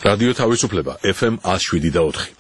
რადიო თავისუფლება FM 107.4.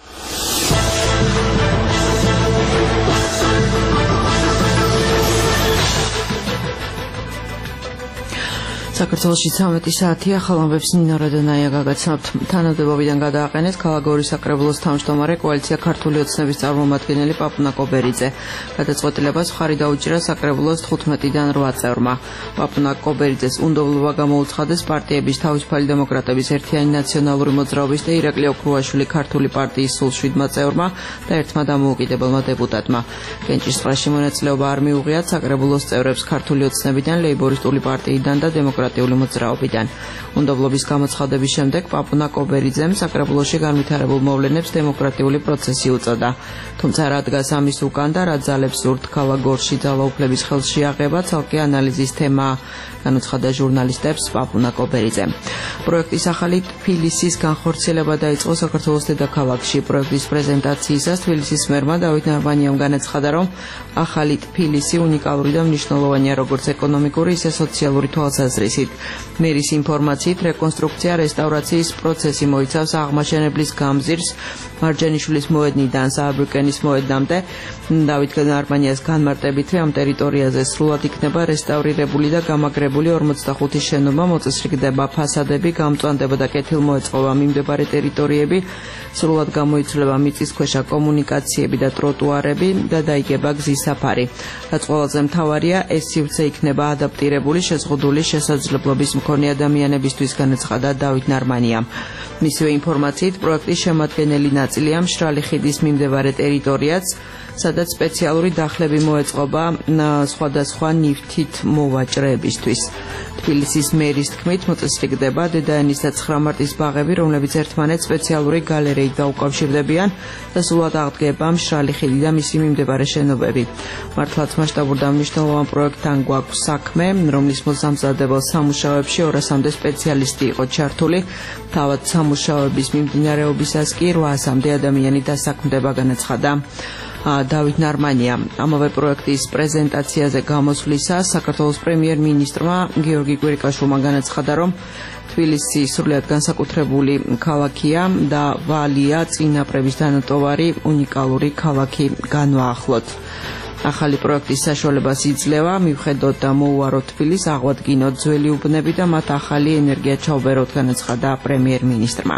საქართველოში 13 საათია, ხალხობებს ნინო რადონაია გაგაცნობთ. თანამდებობიდან გადააყენეს ქალაქ გორის საკრებულოს თავმჯდომარე კოალიცია ქართული ოცნების წარმომადგენელი პაპუნა კობერიძე. გადაწყვეტილებას მხარი დაუჭირა საკრებულოს 15-დან 8 წევრმა. პაპუნა კობერიძეს უნდობლობა გამოუცხადეს პარტიების თავისუფალი დემოკრატების ერთიანი ნაციონალური მოძრაობის და ირაკლი ოქრუაშვილი ქართული პარტიის სულ 7 წევრმა და ერთმა დამოუკიდებელმა დეპუტატმა. კენჭისყრაში მონაწილეობა არ მიუღიათ საკრებულოს წევრებს ქართული ოცნებიდან, ლეიბორისტული პარტიიდან და დემოკრატიული მოძრაობიდან. უნდობლობის გამოცხადების შემდეგ პაპუნა კობერიძემ საკრებულოში განვითარებულ მოვლენებს დემოკრატიული პროცესი უწოდა. თუმცა რა დგას ამის უკან და რა ძალებს სურთ ქალაქ გორში ძალაუფლების ხელში აღება, ცალკე ანალიზის თემაა, განუცხადა ჟურნალისტებს პაპუნა კობერიძემ. პროექტის ახალი თბილისის განხორციელება დაიწყო საქართველოს დედაქალაქში. პროექტის პრეზენტაციისას თბილისის მერმა დავით ნარბანიამ განაცხადა, რომ ახალი თბილისი უნიკალური და მნიშვნელოვანია როგორც ეკონომიკური, ისე სოციალური თვალსაზრისით. მერის ინფორმაციით, რეკონსტრუქცია რესტავრაციის პროცესი მოიცავს აღმაშენებლის გამზირს მარჯანიშვილის მოედნიდან სააბრიკენის მოედნამდე. დავით ნარბანიას განმარტებით, ამ ტერიტორიაზე სრულად იქნება რესტავრირებული და გამაგრებული 45 შენობა, მოწესრიგდება ფასადები, გამწვანდება და კეთილმოეწყობა მიმდებარე ტერიტორიები, სრულად გამოიცვლება მიწისქვეშა კომუნიკაციები და ტროტუარები და დაიგება გზის საფარი. რაც ყველაზე მთავარია, ეს სივრცე იქნება ადაპტირებული შეზღუდული შესაძლებლობის მქონე ადამიანებისთვის, განაცხადა დავით ნარბანიამ. მისივე ინფორმაციით, პროექტის შემადგენელი ნაწილია მშრალი ხიდის მიმდებარე ტერიტორიაც, სადაც სპეციალური დახლები მოეწყობა სხვადასხვა ნივთით მოვაჭრეებისთვის. თბილისის მერის თქმით, მოწესრიგდება დედაენის და 9 მარტის ბაღები, რომლებიც ერთმანეთს სპეციალური გალერეით დაუკავშირდებიან და სრულად აღდგება მშრალი ხიდი და მისი მიმდებარე შენობები. მართლაც მასშტაბურ და მნიშვნელოვან პროექტთან გვაქვს საქმე, რომლის მოსამზადებელ სამუშაოებში 200-მდე სპეციალისტი იყო ჩართული. თავად სამუშაოების მიმდინარეობისას კი 800-მდე ადამიანი დასაქმდება, განაცხადა დავით ნარბანიამ. ამავე პროექტის პრეზენტაციაზე გამოსვლისას საქართველოს პრემიერ-მინისტრმა გიორგი კვირიკაშვილმა განაცხადა, რომ თბილისი სრულიად განსაკუთრებული ქალაქია და ვალია წინაპრების დანატოვარი უნიკალური ქალაქი განვაახლოთ. ახალი პროექტის საშუალებას იძლევა მივხედოთ და მოუაროთ თბილისს, აღვადგინოთ ძველი უბნები და მათ ახალი ენერგია ჩაუბეროთ, განაცხადა პრემიერ-მინისტრმა.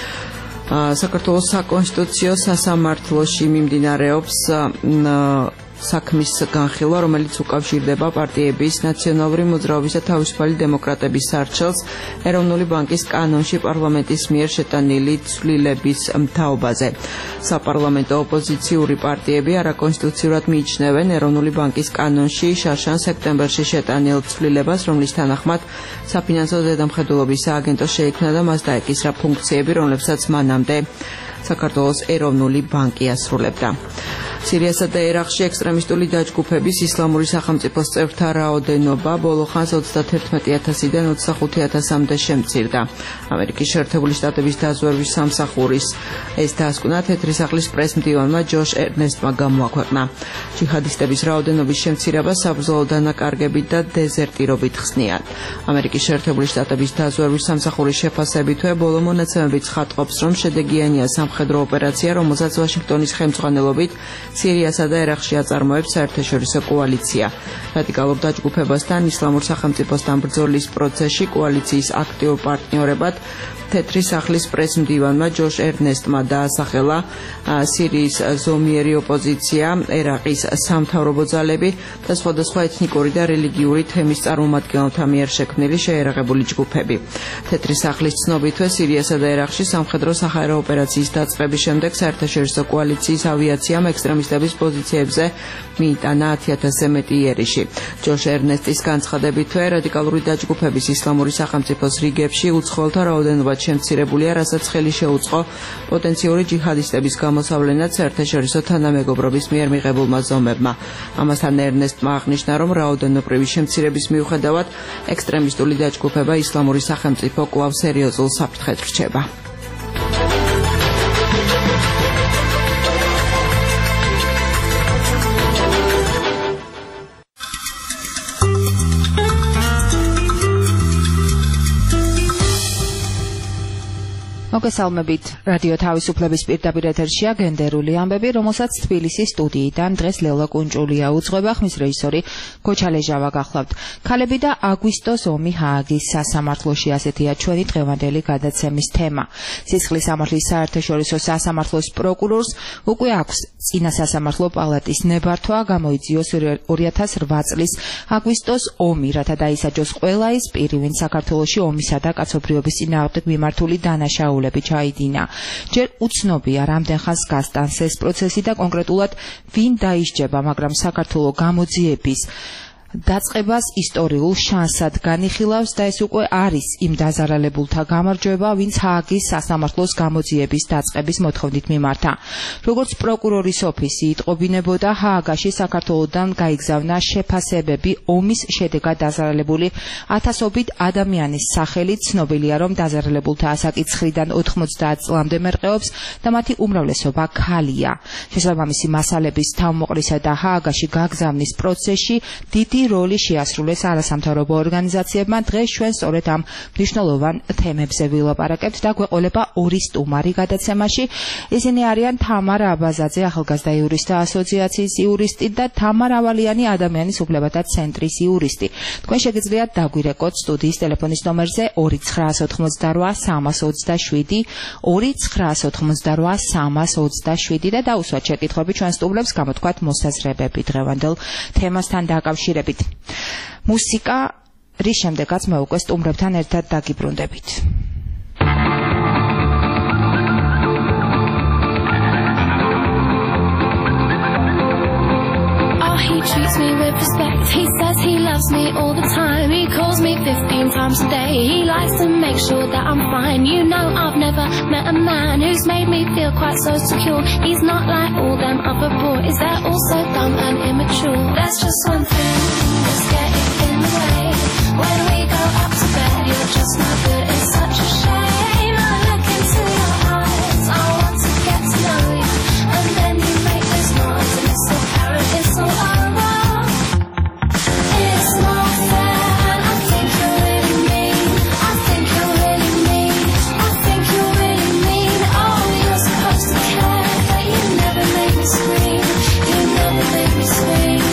საქართველოს საკონსტიტუციო სასამართლოში მიმდინარეობს საქმის განხილვა, რომელიც უკავშირდება პარტიების, ნაციონალური მოძრაობის და თავისუფალი დემოკრატების სარჩელს ეროვნული ბანკის კანონში პარლამენტის მიერ შეტანილი ცვლილების თაობაზე. საპარლამენტო ოპოზიციური პარტიები არაკონსტიტუციურად მიიჩნევენ ეროვნული ბანკის კანონში შარშან სექტემბერში შეტანილ ცვლილებას, რომლის თანახმად საფინანსო ზედამხედველობის სააგენტო შეიქმნა და მას დაეკისრა ფუნქციები, რომლებსაც მანამდე საქართველოს ეროვნული ბანკი ასრულებდა. სირიასა და ერაყში ექსტრემისტული დაჯგუფების ისლამური სახელმწიფოს წევრთა რაოდენობა ბოლო ხანს 31,000-დან 25,000-მდე შემცირდა. ამერიკის შეერთებული შტატების დაზვერვის სამსახურის ეს დასკვნა თეთრი სახლის პრეს-მდივანმა ჯოშ ერნესტმა გამოაქვეყნა. ჯიჰადისტების რაოდენობის შემცირება საბრძოლო დანაკარგებით და დეზერტირობით ხსნიან. ამერიკის შეერთებული შტატების დაზვერვის სამსახურის შეფასებითვე ბოლო მონაცემები ცხადყოფს, რომ შედეგიანია სამხედრო ოპერაცია, რომელსაც ვაშინგტონის ხელმძღვანელობით სირიასა და ერაყში აწარმოებს საერთაშორისო კოალიცია. რადიკალურ დაჯგუფებასთან, ისლამურ სახელმწიფოსთან ბრძოლის პროცესში კოალიციის აქტიურ პარტნიორებად თეთრი სახლის პრეს-მდივანმა ჯოშ ერნესტმა დაასახელა სირიის ზომიერი ოპოზიცია, ერაყის სამთავრობო ძალები და სხვადასხვა ეთნიკური და რელიგიური თემის წარმომადგენელთა მიერ შექმნილი შეიარაღებული ჯგუფები. თეთრი სახლის ცნობითვე სირიასა და ერაყში სამხედრო საჰაერო ოპერაციის დაწყების შემდეგ საერთაშორისო კოალიციის ავიაციამ ექსტრემისტების პოზიციებზე მიიტანა 10,000-ზე მეტი იერიში. ჯოშ ერნესტის განცხადებითვე რადიკალური დაჯგუფების ისლამური სახელმწიფოს რიგებში უცხოელთა რაოდენობა შემცირებულია, რასაც ხელი შეუწყო პოტენციური ჯიჰადისტების გამოსავლენად საერთაშორისო თანამეგობრობის მიერ მიღებულმა ზომებმა. ამასთან ერნესტმა აღნიშნა, რომ რაოდენობრივი შემცირების მიუხედავად ექსტრემისტული დაჯგუფება ისლამური სახელმწიფო კვლავ სერიოზულ საფრთხედ რჩება. მოგესალმებით. რადიო თავისუფლების პირდაპირ ეთერშია გენდერული ამბები, რომელსაც თბილისის სტუდიიდან დღეს ლელა კუნჭულია უძღვება, ხმის რეჟისორი გოჩალეჟავა გახლავთ. ქალები და აგვისტოს ომი ჰააგის სასამართლოში, ასეთია ჩვენი დღევანდელი გადაცემის თემა. სისხლის სამართლის საერთაშორისო სასამართლოს პროკურორს უკვე აქვს წინა სასამართლო პალატის ნებართვა, გამოიძიოს 2008 წლის აგვისტოს ომი, რათა დაისაჯოს ყველა ის პირი, ვინც საქართველოში ომისა და კაცობრიობის წინააღმდეგ მიმართული დანაშაულები ჩაიდინა. ჯერ უცნობია, რამდენ ხანს გასტანს ეს პროცესი და კონკრეტულად ვინ დაისჯება, მაგრამ საქართველოს გამოძიების დაწყებას ისტორიულ შანსად განიხილავს და ეს უკვე არის იმ დაზარალებულთა გამარჯვება, ვინც ჰააგის სასამართლოს გამოძიების დაწყების მოთხოვნით მიმართა. როგორც პროკურორის ოფისი იტყობინებოდა, ჰააგაში საქართველოსთან გაიგზავნა შეფასებები ომის შედეგად დაზარალებული ათასობით ადამიანის სახელით. ცნობილია, რომ დაზარალებულთა ასაკი 9-დან 90 წლამდე მერყეობს და მათი უმრავლესობა ქალია. შესაბამისი მასალების თავმოყრისა და ჰააგაში გაგზავნის პროცესში დიდი როლი შეასრულეს არასამთავრობო ორგანიზაციებმა. დღეს ჩვენ სწორედ ამ მნიშვნელოვან თემებზე ვილაპარაკებთ და გვეყოლება ორი სტუმარი გადაცემაში. ისინი არიან თამარა აბაზაძე, ახალგაზრდა იურისტთა ასოციაციის იურისტი და თამარა ავალიანი, ადამიანის უფლებათა ცენტრის იურისტი. თქვენ შეგიძლიათ დაგვირეკოთ სტუდიის ტელეფონის ნომერზე 2988 327 2988 327 და დაუსვათ შეკითხვები ჩვენ სტუმრებს, გამოთქვათ მოსაზრებები დღევანდელ თემასთან დაკავშირებით. მუსიკა, რის შემდეგაც მე უკვე სტუმრებთან ერთად დაგიბრუნდებით. He treats me with respect. He says he loves me all the time. He calls me 15 times a day. He likes to make sure that I'm fine. You know, I've never met a man who's made me feel quite so secure. He's not like all them other boys. They're all so dumb and immature. There's just one thing that's getting in the way. When we go up to bed, you're just not good. It's such a shame. I look into your eyes. I want to get to know you. And then you make this noise and it's so apparent. It's all over. It's not fair, and I think you're really mean. I think you're really mean. I think you're really mean. Oh, you're supposed to care, but you never make me scream. You never make me scream.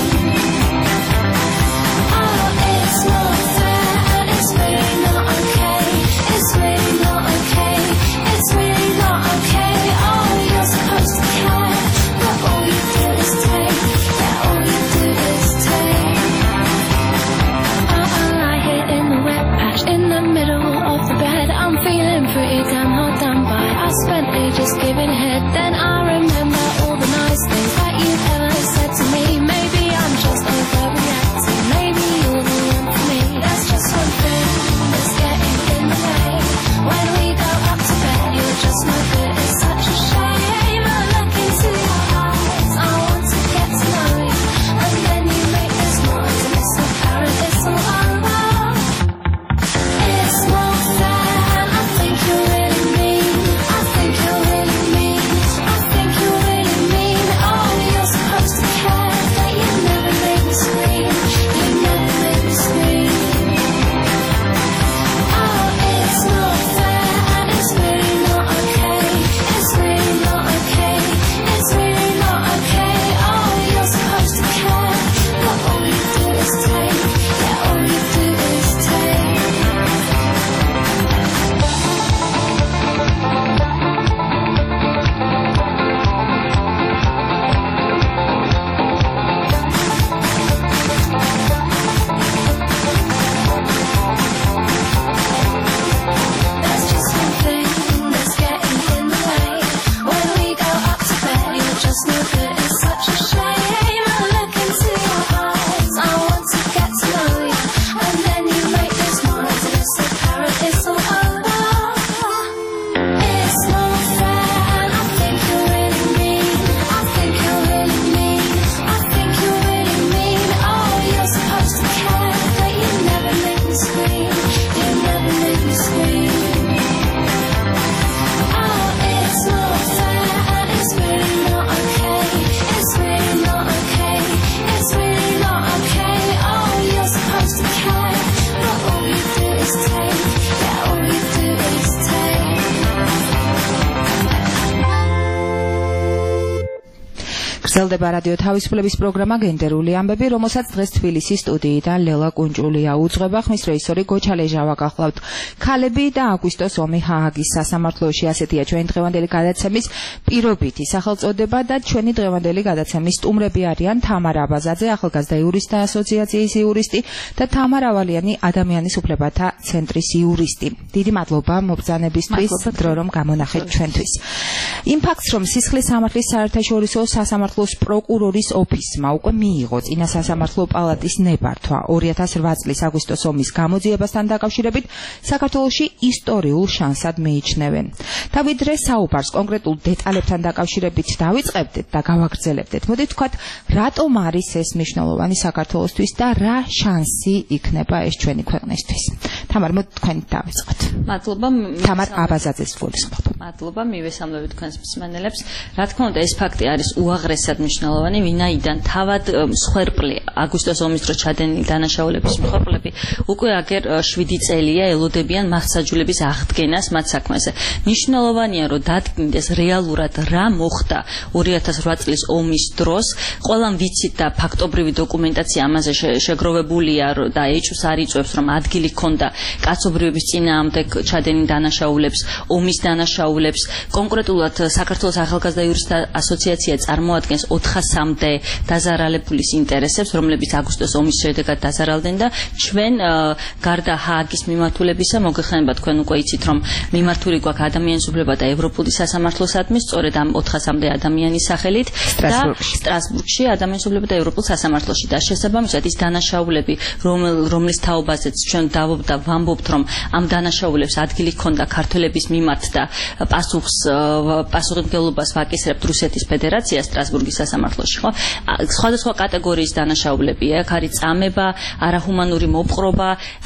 Oh, it's not fair, and it's really not okay. It's really not okay. It's really not okay. Oh, you're supposed to care, but all you do is take. Yeah, all you do is take. In the middle of the bed, I'm feeling pretty damn hard done by. I spent ages giving head, then I remember all the nice things that you've ever said to me. Maybe I'm just overreacting, maybe you're the one for me. There's just one thing that's getting in the way. When we go up to bed, you're just no good. It's such a shame. I look into your eyes, I want to get to know you. And then you make this noise and it's so apparent, it's all over. It's not fair, and I think you're really mean. I think you're გრძელდება რადიო თავისუფლების პროგრამა გენდერული ამბები, რომელსაც დღეს თბილისის სტუდიიდან ლელა კუნჭულია უძღვება, ხმის რეჟისორი გოჩა ლეჟავა გახლავთ. ქალები და აგვისტოს ომი ჰააგის სასამართლოში, ასეთია ჩვენი დღევანდელი გადაცემის პირობითი სახელწოდება და ჩვენი დღევანდელი გადაცემის სტუმრები არიან თამარა აბაზაძე, ახალგაზრდა იურისტთა ასოციაციის იურისტი და თამარ ავალიანი, ადამიანის უფლებათა ცენტრის იურისტი. დიდი მადლობა მობრძანებისთვის, დრო რომ გამონახეთ ჩვენთვის. იმ ფაქტს, რომ სისხლის სამართლის საერთაშორისო სასამართლოს პროკურორის ოფისმა უკვე მიიღო წინა სასამართლო პალატის ნებართვა 2008 წლის აგვისტოს ომის გამოძიებასთან დაკავშირებით, საქართველოში ისტორიულ შანსად მიიჩნევენ. და ვიდრე საუბარს კონკრეტულ დეტალებთან დაკავშირებით დავიწყებდეთ და გავაგრძელებდეთ, მოდით ვთქვათ, რატომ არის ეს მნიშვნელოვანი საქართველოსთვის და რა შანსი იქნება ეს ჩვენი ქვეყნისთვის. თამარ, მოდი თქვენი დავიწყოთ. მადლობა. თამარ აბაზაძეს გულისხმობ. მადლობა, მივესალმებით თქვენს მსმენელებს. Რა თქმა უნდა, ეს ფაქტი არის უაღრესად მნიშვნელოვანი, ვინაიდან თავად მსხვერპლი აგვისტოს ომის დროს ჩადენილი დანაშაულების მსხვერპლები უკვე აგერ 7 წელია ელოდებიან მართლმსაჯულების აღდგენას მათ საქმეზე. მნიშვნელოვანია, რომ დადგინდეს რეალურად რა მოხდა 2008 წლის ომის დროს. ყველამ ვიცით და ფაქტობრივი დოკუმენტაცია ამაზე შეგროვებულია და ეჭვს არ იწვევს, რომ ადგილი ჰქონდა კაცობრიობის წინააღმდეგ ჩადენილ დანაშაულებს, ომის დანაშაულებს. კონკრეტულად საქართველოს ახალგაზრდა იურისტთა ასოციაცია წარმოადგენს 400-მდე დაზარალებულის ინტერესებს, რომლებიც აგვისტოს ომის შედეგად დაზარალდნენ და ჩვენ გარდა ჰააგის მიმართულებისა, მოგეხსენება თქვენ უკვე იცით, რომ მიმართული გვაქვს ადამიანის უფლებათა ევროპული სასამართლოსადმი, სწორედ ამ 400-მდე ადამიანის სახელით და სტრასბურგში ადამიანის უფლებათა ევროპულ სასამართლოში და შესაბამისად ის დანაშაულები, რომლის თაობაზეც ჩვენ ვამბობთ, რომ ამ დანაშაულებს ადგილი ჰქონდა ქართველების მიმართ და პასუხისმგებლობას ვაკისრებთ რუსეთის ფედერაცია სტრასბურგის სასამართლოში, ხო? სხვადასხვა კატეგორიის დანაშაულებია, აქ არის წამება, არაჰუმანური მოპყრობა,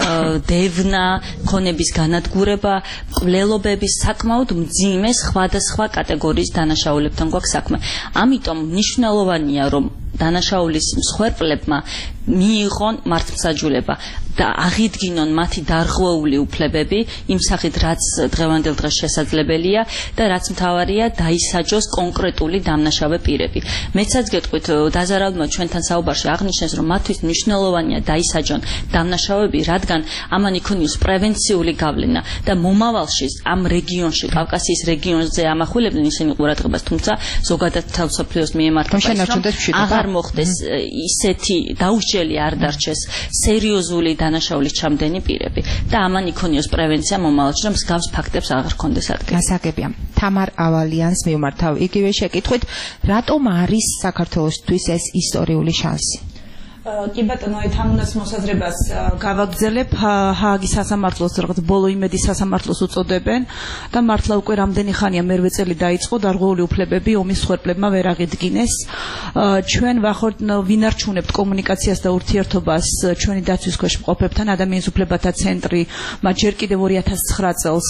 დევნა, ქონების განადგურება, კვლელობების საკმაოდ მძიმე სხვადასხვა კატეგორიის დანაშაულებთან გვაქვს საქმე. ამიტომ მნიშვნელოვანია, რომ დანაშაულის მსხვერპლებმა მიიღონ მართლმსაჯულება და აღიდგინონ მათი დარღვეული უფლებები იმ სახით, რაც დღევანდელ დღეს შესაძლებელია და რაც მთავარია, დაისაჯოს კონკრეტული დამნაშავე პირები. მეცაც გეტყვით, დაზარალმა ჩვენთან საუბარში აღნიშნეს, რომ მათთვის მნიშვნელოვანია დაისაჯონ დამნაშავეები, რადგან ამან იქონიოს პრევენციული გავლენა და მომავალში ამ რეგიონში, კავკასიის რეგიონზე ამახვილებდნენ ისინი ყურადღებას, თუმცა ზოგადად თავისუფლების მიემართება აღარ მოხდეს ისეთი დაუსჯელი არ დარჩეს სერიოზული დანაშაულის ჩამდენი პირები და ამან იქონიოს პრევენცია მომავალში, რომ მსგავს ფაქტებს აღარ ქონდეს ადგილი. გასაგებია. თამარ ავალიანს მივმართავ იგივე შეკითხვით, რატომ არის საქართველოსთვის ეს ისტორიული შანსი? კი ბატონო, ამ უნდაც მოსაზრებას გავაგრძელებ. ჰააგის სასამართლოს რაღაც ბოლო იმედის სასამართლოს უწოდებენ და მართლა უკვე რამდენი ხანია მერვე წელი დაიწყო დარღვეული უფლებები ომის მსხვერპლებმა ვერ აღიდგინეს. ჩვენ ვახორთ ვინარჩუნებთ კომუნიკაციას და ურთიერთობას ჩვენი დაცვის ქვეშ მყოფებთან. ადამიანის უფლებათა ცენტრი მათ ჯერ კიდევ 2009 წელს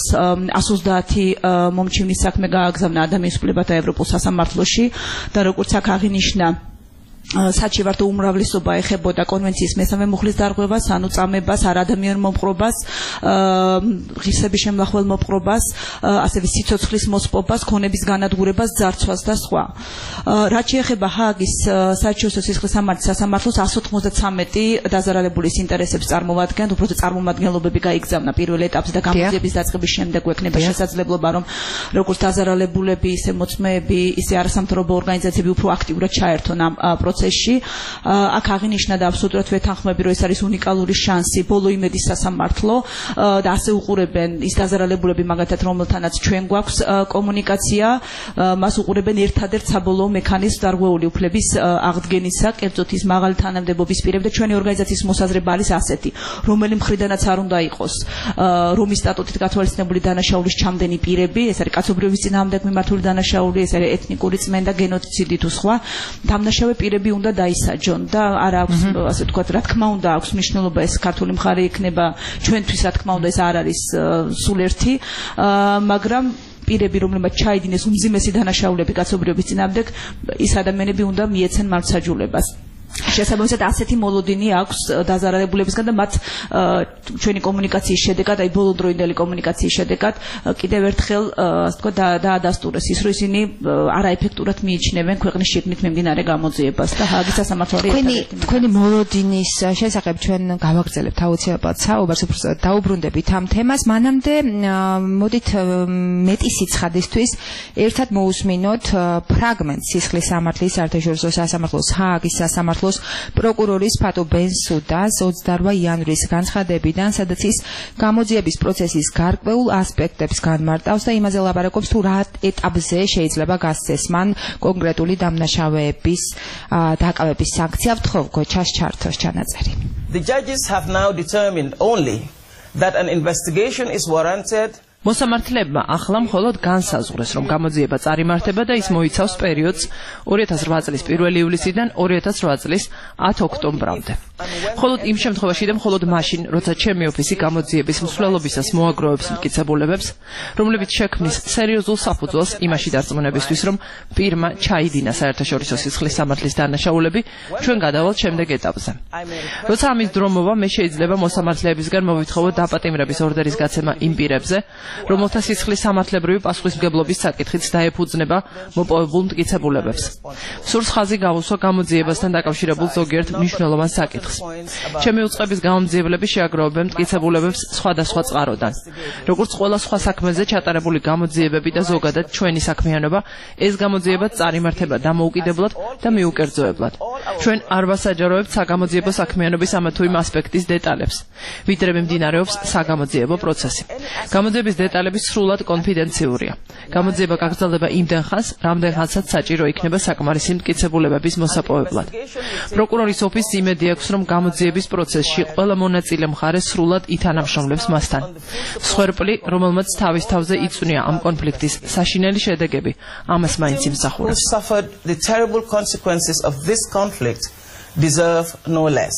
130 მომჩივნის საქმე გააგზავნა ადამიანის უფლებათა ევროპულ სასამართლოში და როგორც აქ აღინიშნა, საჩივარდო უმრავლესობა ეხებოდა კონვენციის მესამე მუხლის დარღვევას, ანუ წამებას, არადამიანურ მოპყრობას, ღირსების შემლახველ მოპყრობას, ასევე სიცოცხლის მოსპობას, ქონების განადგურებას, ძარცვას და სხვა. რაც შეეხება ჰააგის საერთაშორისო სისხლის სამართლის სასამართლოს, 193 დაზარალებულის ინტერესებს წარმოვადგენთ, უბრალოდ წარმომადგენლობები გაიგზავნა პირველ ეტაპზე და გამოძიების დაწყების შემდეგ გვექნება შესაძლებლობა, რომ როგორც დაზარალებულები, ისე მოწმეები, ისე არასამთავრობო ორგანიზაციები უფრო აქტიურად ჩაერთონ ამ პროცესში. აქ აღინიშნა და აბსოლუტურად ვეთანხმები, რომ ეს არის უნიკალური შანსი, ბოლო იმედის სასამართლო და ასე უყურებენ ის დაზარალებულები, მაგათაც რომელთანაც ჩვენ გვაქვს კომუნიკაცია, მას უყურებენ ერთადერთ საბოლოო მექანიზმს დარღვეული უფლების აღდგენისა, კერძოდ ის მაღალი თანამდებობის პირები და ჩვენი ორგანიზაციის მოსაზრება არის ასეთი, რომელი მხრიდანაც არ უნდა იყოს რომის სტატუტით გათვალისწინებული დანაშაულის ჩამდენი პირები, ეს არის კაცობრიობის წინააღმდეგ მიმართული დანაშაული, ეს არის ეთნიკური წმენდა, გენოციდი თუ სხვა, დამნაშავე პირები უნდა დაისაჯონ და არ აქვს, ასე ვთქვათ, რა თქმა უნდა აქვს მნიშვნელობა ეს ქართული მხარე იქნება ჩვენთვის, რა თქმა უნდა ეს არ არის სულ ერთი, მაგრამ პირები, რომლებმაც ჩაიდინეს უმძიმესი დანაშაულები კაცობრიობის წინააღმდეგ, ის ადამიანები უნდა მიეცენ მართლმსაჯულებას. შესაბამისად ასეთი მოლოდინი აქვს დაზარალებულებისგან და მათ ჩვენი კომუნიკაციის შედეგად, აი ბოლოდროინდელი კომუნიკაციის შედეგად კიდევ ერთხელ ასე თქვა დაადასტურეს ის, რომ ისინი არაეფექტურად მიიჩნევენ ქვეყნის შიგნით მიმდინარე გამოძიებას და ჰააგის სასამართლო თქვენი მოლოდინის შესახებ ჩვენ გავაგრძელებთ აუცილებლად საუბარს, უბრალოდ დაუბრუნდებით ამ თემას. მანამდე მოდით მეტი სიცხადისთვის ერთად მოусმინოთ ფრაგმენტს სისხლის სამართლის საერთაშორისო სასამართლოს ჰააგის სასამართლოს პროკურორის ფატო ბენსუდას 28 იანვრის განცხადებიდან, სადაც ის გამოძიების პროცესის გარკვეულ ასპექტებს განმარტავს და იმაზე ლაპარაკობს, თუ რა ეტაპზე შეიძლება გასცეს მან კონკრეტული დამნაშავეების დაკავების სანქცია. ვთხოვ გოჩას ჩართოს ჩანაწერი. The judges have now determined only that an investigation is warranted. მოსამართლებმა ახლა მხოლოდ განსაზღვრეს, რომ გამოძიება წარიმართება და ის მოიცავს პერიოდს 2008 წლის 1 ივლისიდან 2008 წლის 10 ოქტომბრამდე. მხოლოდ იმ შემთხვევაში და მხოლოდ მაშინ, როცა ჩემი ოფისი გამოძიების მსვლელობისას მოაგროვებს მტკიცებულებებს, რომლებიც შექმნის სერიოზულ საფუძველს იმაში დარწმუნებისთვის, რომ პირმა ჩაიდინა საერთაშორისო სისხლის სამართლის დანაშაულები, ჩვენ გადავალთ შემდეგ ეტაპზე. როცა ამის დრო მოვა, მე შეიძლება მოსამართლეებისგან მოვითხოვო დაპატიმრების ორდერის გაცემა იმ პირებზე, რომელთა სისხლის სამართლებრივი პასუხისმგებლობის საკითხით დაეფუძნება მოპოვებულ მტკიცებულებებს. სურს ხაზი გავუსვა გამოძიებასთან დაკავშირებულ ზოგიერთ მნიშვნელოვან საკითხს. ჩემი უწყების გამომძიებლები შეაგროვებენ მტკიცებულებებს სხვადასხვა წყაროდან. როგორც ყველა სხვა საქმეზე ჩატარებული გამოძიებები და ზოგადად ჩვენი საქმიანობა, ეს გამოძიება წარიმართება დამოუკიდებლად და მიუკერძოებლად. ჩვენ არ ვასაჯაროებთ საგამოძიებო საქმიანობის ამა თუ იმ ასპექტის დეტალებს, ვიდრე მიმდინარეობს საგამოძიებო პროცესი. გამოძიების დეტალები სრულად კონფიდენციურია. გამოძიება გაგრძელდება იმდენ ხანს, რამდენ ხანსაც საჭირო იქნება საკმარისი მტკიცებულებების მოსაპოვებლად. პროკურორის ოფისს იმედი აქვს, რომ გამოძიების პროცესში ყველა მონაწილე მხარე სრულად ითანამშრომლებს მასთან. მსხვერპლი, რომელმაც თავის თავზე იწვნია ამ კონფლიქტის საშინელი შედეგები, ამას მაინც იმსახურებს. Who suffered the terrible consequences of this conflict deserve no less.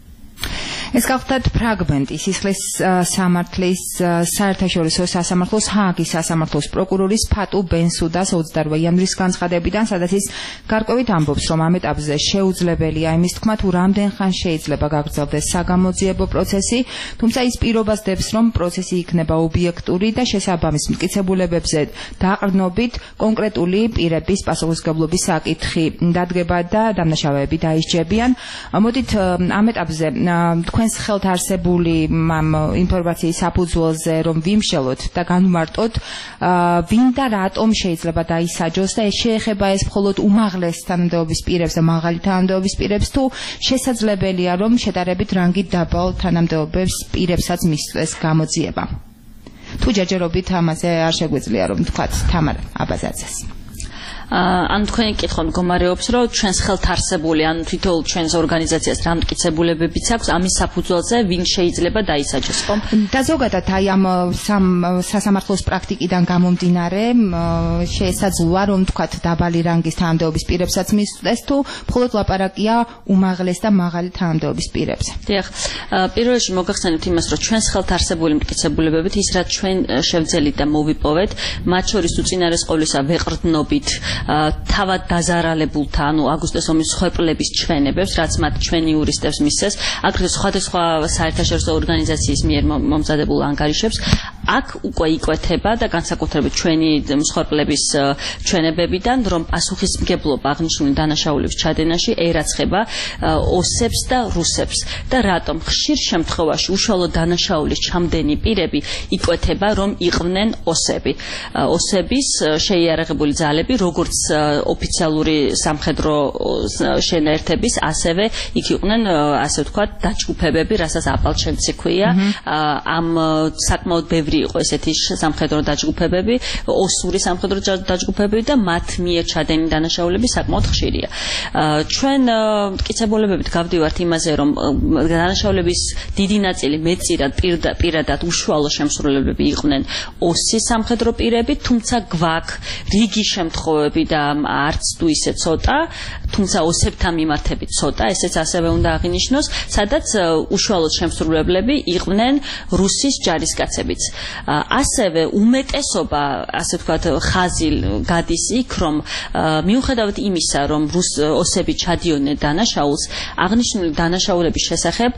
ეს გახლდათ ფრაგმენტი სისხლის სამართლის საერთაშორისო სასამართლოს ჰააგის სასამართლოს პროკურორის ფატუ ბენსუდას 28 იანვრის განცხადებიდან, სადაც ის გარკვევით ამბობს, რომ ამ ეტაპზე შეუძლებელია იმის თქმა, თუ რამდენ ხანს შეიძლება გაგრძელდეს საგამოძიებო პროცესი, თუმცა ის პირობას დებს, რომ პროცესი იქნება ობიექტური და შესაბამის მტკიცებულებებზე დაყრდნობით კონკრეტული პირების პასუხისმგებლობის საკითხი დადგება და დამნაშავეები დაისჯებიან. მოდით ამ ეტაპზე თქვენს ხელთ არსებული ინფორმაციის საფუძველზე რომ ვიმშელოთ და განვმარტოთ ვინ და რატომ შეიძლება დაისაჯოს და შეეხება ეს მხოლოდ უმაღლეს თანამდებობის პირებს და მაღალი თანამდებობის პირებს, თუ შესაძლებელია რომ შედარებით რანგით დაბალ თანამდებობის პირებსაც მისცეს გამოძიება. თუ ჯერჯერობით ამაზე არ შეგვიძლია რომ თქვათ თამარა აბაზაძეს. ან თქვენი კითხვა მდგომარეობს, რომ ჩვენს ხელთ არსებული ან თითოეულ ჩვენს ორგანიზაციას რა მტკიცებულებებიც აქვს ამის საფუძველზე ვინ შეიძლება დაისაჯოს, ხო? და ზოგადად აი ამ სასამართლოს პრაქტიკიდან გამომდინარე შესაძლოა რომ თქვათ დაბალი რანგის თანამდებობის პირებსაც მისწვდეს, თუ მხოლოდ ლაპარაკია უმაღლეს და მაღალი თანამდებობის პირებზე. დიახ, პირველ რიგში მოგახსენებთ იმას, რომ ჩვენს ხელთ არსებული მტკიცებულებებით ის რაც ჩვენ შევძელით და მოვიპოვეთ, მათ შორის უწინარესყოვლისა ვეყრდნობით თავად დაზარალებულთა, ანუ აგვისტოს ომის მსხვერპლების ჩვენებებს, რაც მათ ჩვენი იურისტებს მისცეს, აგრეთვე სხვადასხვა საერთაშორისო ორგანიზაციის მიერ მომზადებულ ანგარიშებს, აქ უკვე იკვეთება და განსაკუთრებით ჩვენი მსხვერპლების ჩვენებებიდან, რომ პასუხისმგებლობა აღნიშნული დანაშაულების ჩადენაში ერაცხება ოსებს და რუსებს და რატომ ხშირ შემთხვევაში უშუალო დანაშაულის ჩამდენი პირები იკვეთება, რომ იყვნენ ოსები. ოსების შეიარაღებული ძალები, როგორც ოფიციალური სამხედრო შენაერთების, ასევე იქ იყვნენ, ასე ვთქვათ, დაჯგუფებები, რასაც აპალჩევცი ქვია. ამ საკმაოდ ბევრი იყო ესეთი სამხედრო დაჯგუფებები, ოსური სამხედრო დაჯგუფებები და მათ მიერ ჩადენი დანაშაულები საკმაოდ ხშირია. ჩვენ მტკიცებულებებით გავდივართ იმაზე, რომ დანაშაულების დიდი ნაწილი მეტწილად პირადად უშუალო შემსრულებლები იყვნენ ოსის სამხედრო პირები, თუმცა გვაქვს რიგი შემთხვევები და არც თუ ისე ცოტა, თუმცა ოსებთან მიმართებით ცოტა, ესეც ასევე უნდა აღინიშნოს, სადაც უშუალოდ შემსრულებლები იყვნენ რუსის ჯარისკაცებიც. ასევე უმეტესობა, ასე ვთქვათ, ხაზი გადის იქ, რომ მიუხედავად იმისა, რომ ოსები ჩადიოდნენ დანაშაულს, აღნიშნული დანაშაულების შესახებ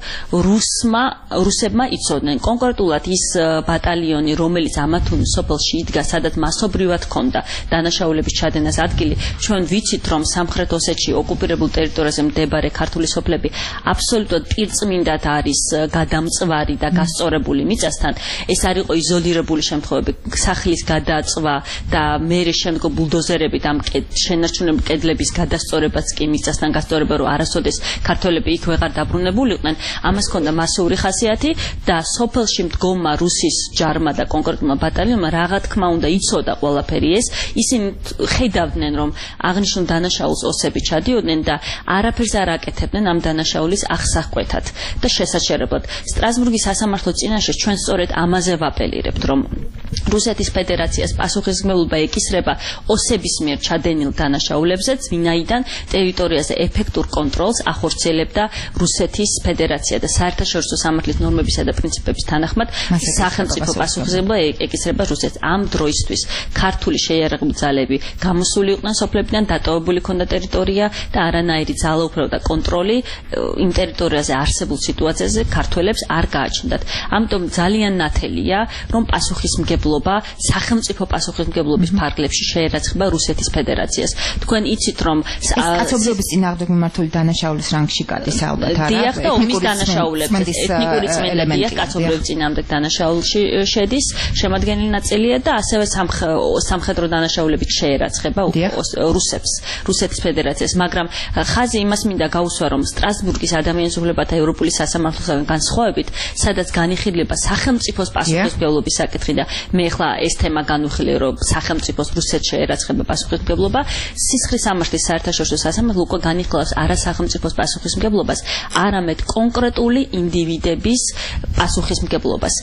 რუსებმა იცოდნენ. კონკრეტულად ის ბატალიონი, რომელიც ამათუნ სოფელში იდგა, სადაც მასობრივად ჰქონდა დანაშაულების ჩადენას ადგილი, ჩვენ ვიცით, რომ სამხრეთ ოსეთში ოკუპირებულ ტერიტორიაზე მდებარე ქართული სოფლები აბსოლუტურად პირწმინდად არის გადამწვარი და გასწორებული მიწასთან. ეს არ იყო იზოლირებული შემთხვევები, სახლის გადაწვა და მერე შემდგომ ბულდოზერებით ამ შენარჩუნებული კედლების გადასწორებაც კი მიწასთან გასწორება, რომ არასოდეს ქართველები იქ ვეღარ დაბრუნებულიყვნენ, ამას ჰქონდა მასიური ხასიათი და სოფელში მდგომმა რუსის ჯარმა და კონკრეტულმა ბატალიონმა რაღა თქმა უნდა იცოდა ყველაფერი ეს, ისინი ხედავდნენ, რომ აღნიშნულ დანაშაულს ოსები ჩადიოდნენ და არაფერს არ აკეთებდნენ ამ დანაშაულის აღსახვეთად და შესაჩერებლად. სტრასბურგის სასამართლო წინაშე ჩვენ სწორედ ამაზე ვაპელირებთ, რომ რუსეთის ფედერაციას პასუხისმგებლობა ეკისრება ოსების მიერ ჩადენილ დანაშაულებზეც, ვინაიდან ტერიტორიაზე ეფექტურ კონტროლს ახორციელებდა რუსეთის ფედერაცია და საერთაშორისო სამართლის ნორმებისა და პრინციპების თანახმად სახელმწიფო პასუხისმგებლობა ეკისრება რუსეთს. ამ დროისთვის ქართული შეიარაღებული ძალები გამოსული იყვნენ სოფლებიდან, დატოვებული ჰქონდა ტერიტორია და არანაირი ძალაუფლება და კონტროლი იმ ტერიტორიაზე არსებულ სიტუაციაზე ქართველებს არ გააჩნდათ. ამიტომ ძალიან ნათელია, რომ პასუხისმგებლობა სახელმწიფო პასუხისმგებლობის ფარგლებში შეერაცხება რუსეთის ფედერაციას. თქვენ იცით, რომ კაცობრიობის წინააღმდეგ მიმართული დანაშაულის რანგში გადის ალბათ, არა? დიახ, და ომის დანაშაულები, ეთნიკური წმენდა, კაცობრიობის წინააღმდეგ დანაშაულში შედის, შემადგენელი ნაწილია და ასევე სამხედრო დანაშაულები შეერაცხება რუსებს, რუსეთის ფედერაციას, მაგრამ ხაზი იმას მინდა გაუსვა, რომ სტრასბურგის ადამიანის უფლებათა ევროპული სასამართლოსაგან განსხვავებით, სადაც განიხილება სახელმწიფოს პასუხისმგებლობის საკითხი და მე ახლა ეს თემა განვიხილე, რომ სახელმწიფოს რუსეთს შეერაცხება პასუხისმგებლობა, სისხლის სამართლის საერთაშორისო სასამართლო უკვე განიხილავს არა სახელმწიფოს პასუხისმგებლობას, არამედ კონკრეტული ინდივიდების პასუხისმგებლობას.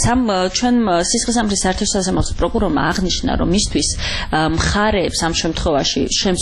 ჩვენ სისხლის სამართლის საერთაშორისო სასამართლოს პროკურორმა აღნიშნა, რომ მისთვის მხარეებს ამ შემთხვევაში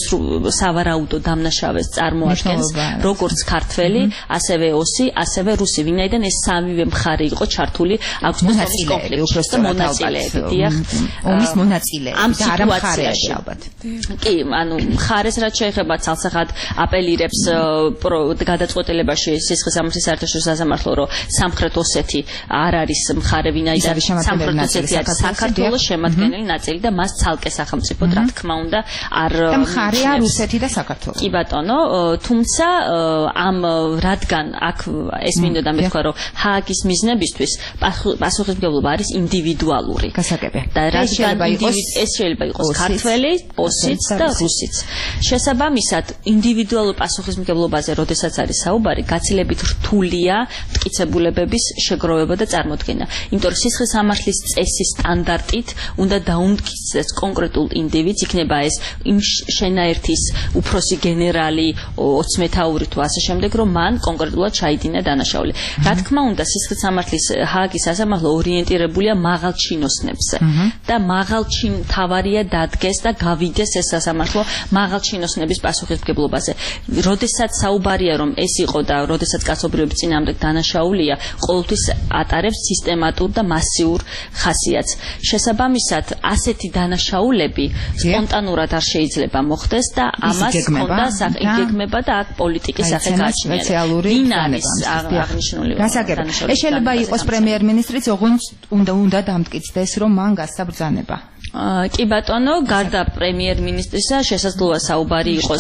სავარაუდო დამნაშავეს წარმოადგენს როგორც ქართველი, ასევე ოსი, ასევე რუსი, ვინაიდან ეს სამივე მხარე იყო ჩართული აგვისტოს ომის კონფლიქტში და მონაწილეები. დიახ, ომის მონაწილეები და არა მხარეები ალბათ. კი, ანუ მხარეს რაც შეეხება ცალსახად აპელირებს გადაწყვეტილებაში სისხლის სამართლის საერთაშორისო სასამართლო, რომ სამხრეთ ოსეთი არ არის მხარე, ვინაიდან სამხრეთ ოსეთი არის საქართველოს შემადგენელი ნაწილი და მას ცალკე სახელმწიფოდ რა თქმა უნდა არ და მხარეა რუსეთი და საქართველო. კი ბატონო, თუმცა ამ რადგან აქ ეს მინდოდა მეთქვა, რომ ჰააგის მიზნებისთვის პასუხისმგებლობა არის ინდივიდუალური. გასაგები. და რადგან ეს შეიძლება იყოს ქართველი, ოსიც და რუსიც. შესაბამისად, ინდივიდუალურ პასუხისმგებლობაზე, როდესაც არის საუბარი, გაცილებით რთულია მტკიცებულებების შეგროვება და წარმოქმნა. იმიტომ რომ სისხლის სამართლის წესის სტანდარტით უნდა დაუმტკიცდეს კონკრეტულ ინდივიდს, იქნება ეს იმ შენაერთის უფროსი გენერალი, ოცმეთაური თუ ასე შემდეგ, რომ მან კონკრეტულად ჩაიდინა დანაშაული. რა თქმა უნდა, სისხლის სამართლის ჰააგის სასამართლო ორიენტირებულია მაღალ ჩინოსნებზე და მაღალ თავარია დადგეს და გავიდეს ეს სასამართლო მაღალ ჩინოსნების პასუხისმგებლობაზე. როდესაც საუბარია, რომ ეს იყო და როდესაც კაცობრიობის წინააღმდეგ დანაშაულია, ყოველთვის ატარებს სისტემატურ და მასიურ ხასიათს. შესაბამისად, ასეთი დანაშაულები სპონტანურად არ შეიძლება მოხდეს და ამას ჰქონდა იგეგმება და აქ პოლიტიკის სახე გააჩნია. ვინ არის აღნიშნული დანაშაულები? ეს შეიძლება იყოს პრემიერ-მინისტრიც, ოღონდ უნდა დამტკიცდეს, რომ მან გასცა ბრძანება. კი ბატონო, გარდა პრემიერ-მინისტრისა შესაძლოა საუბარი იყოს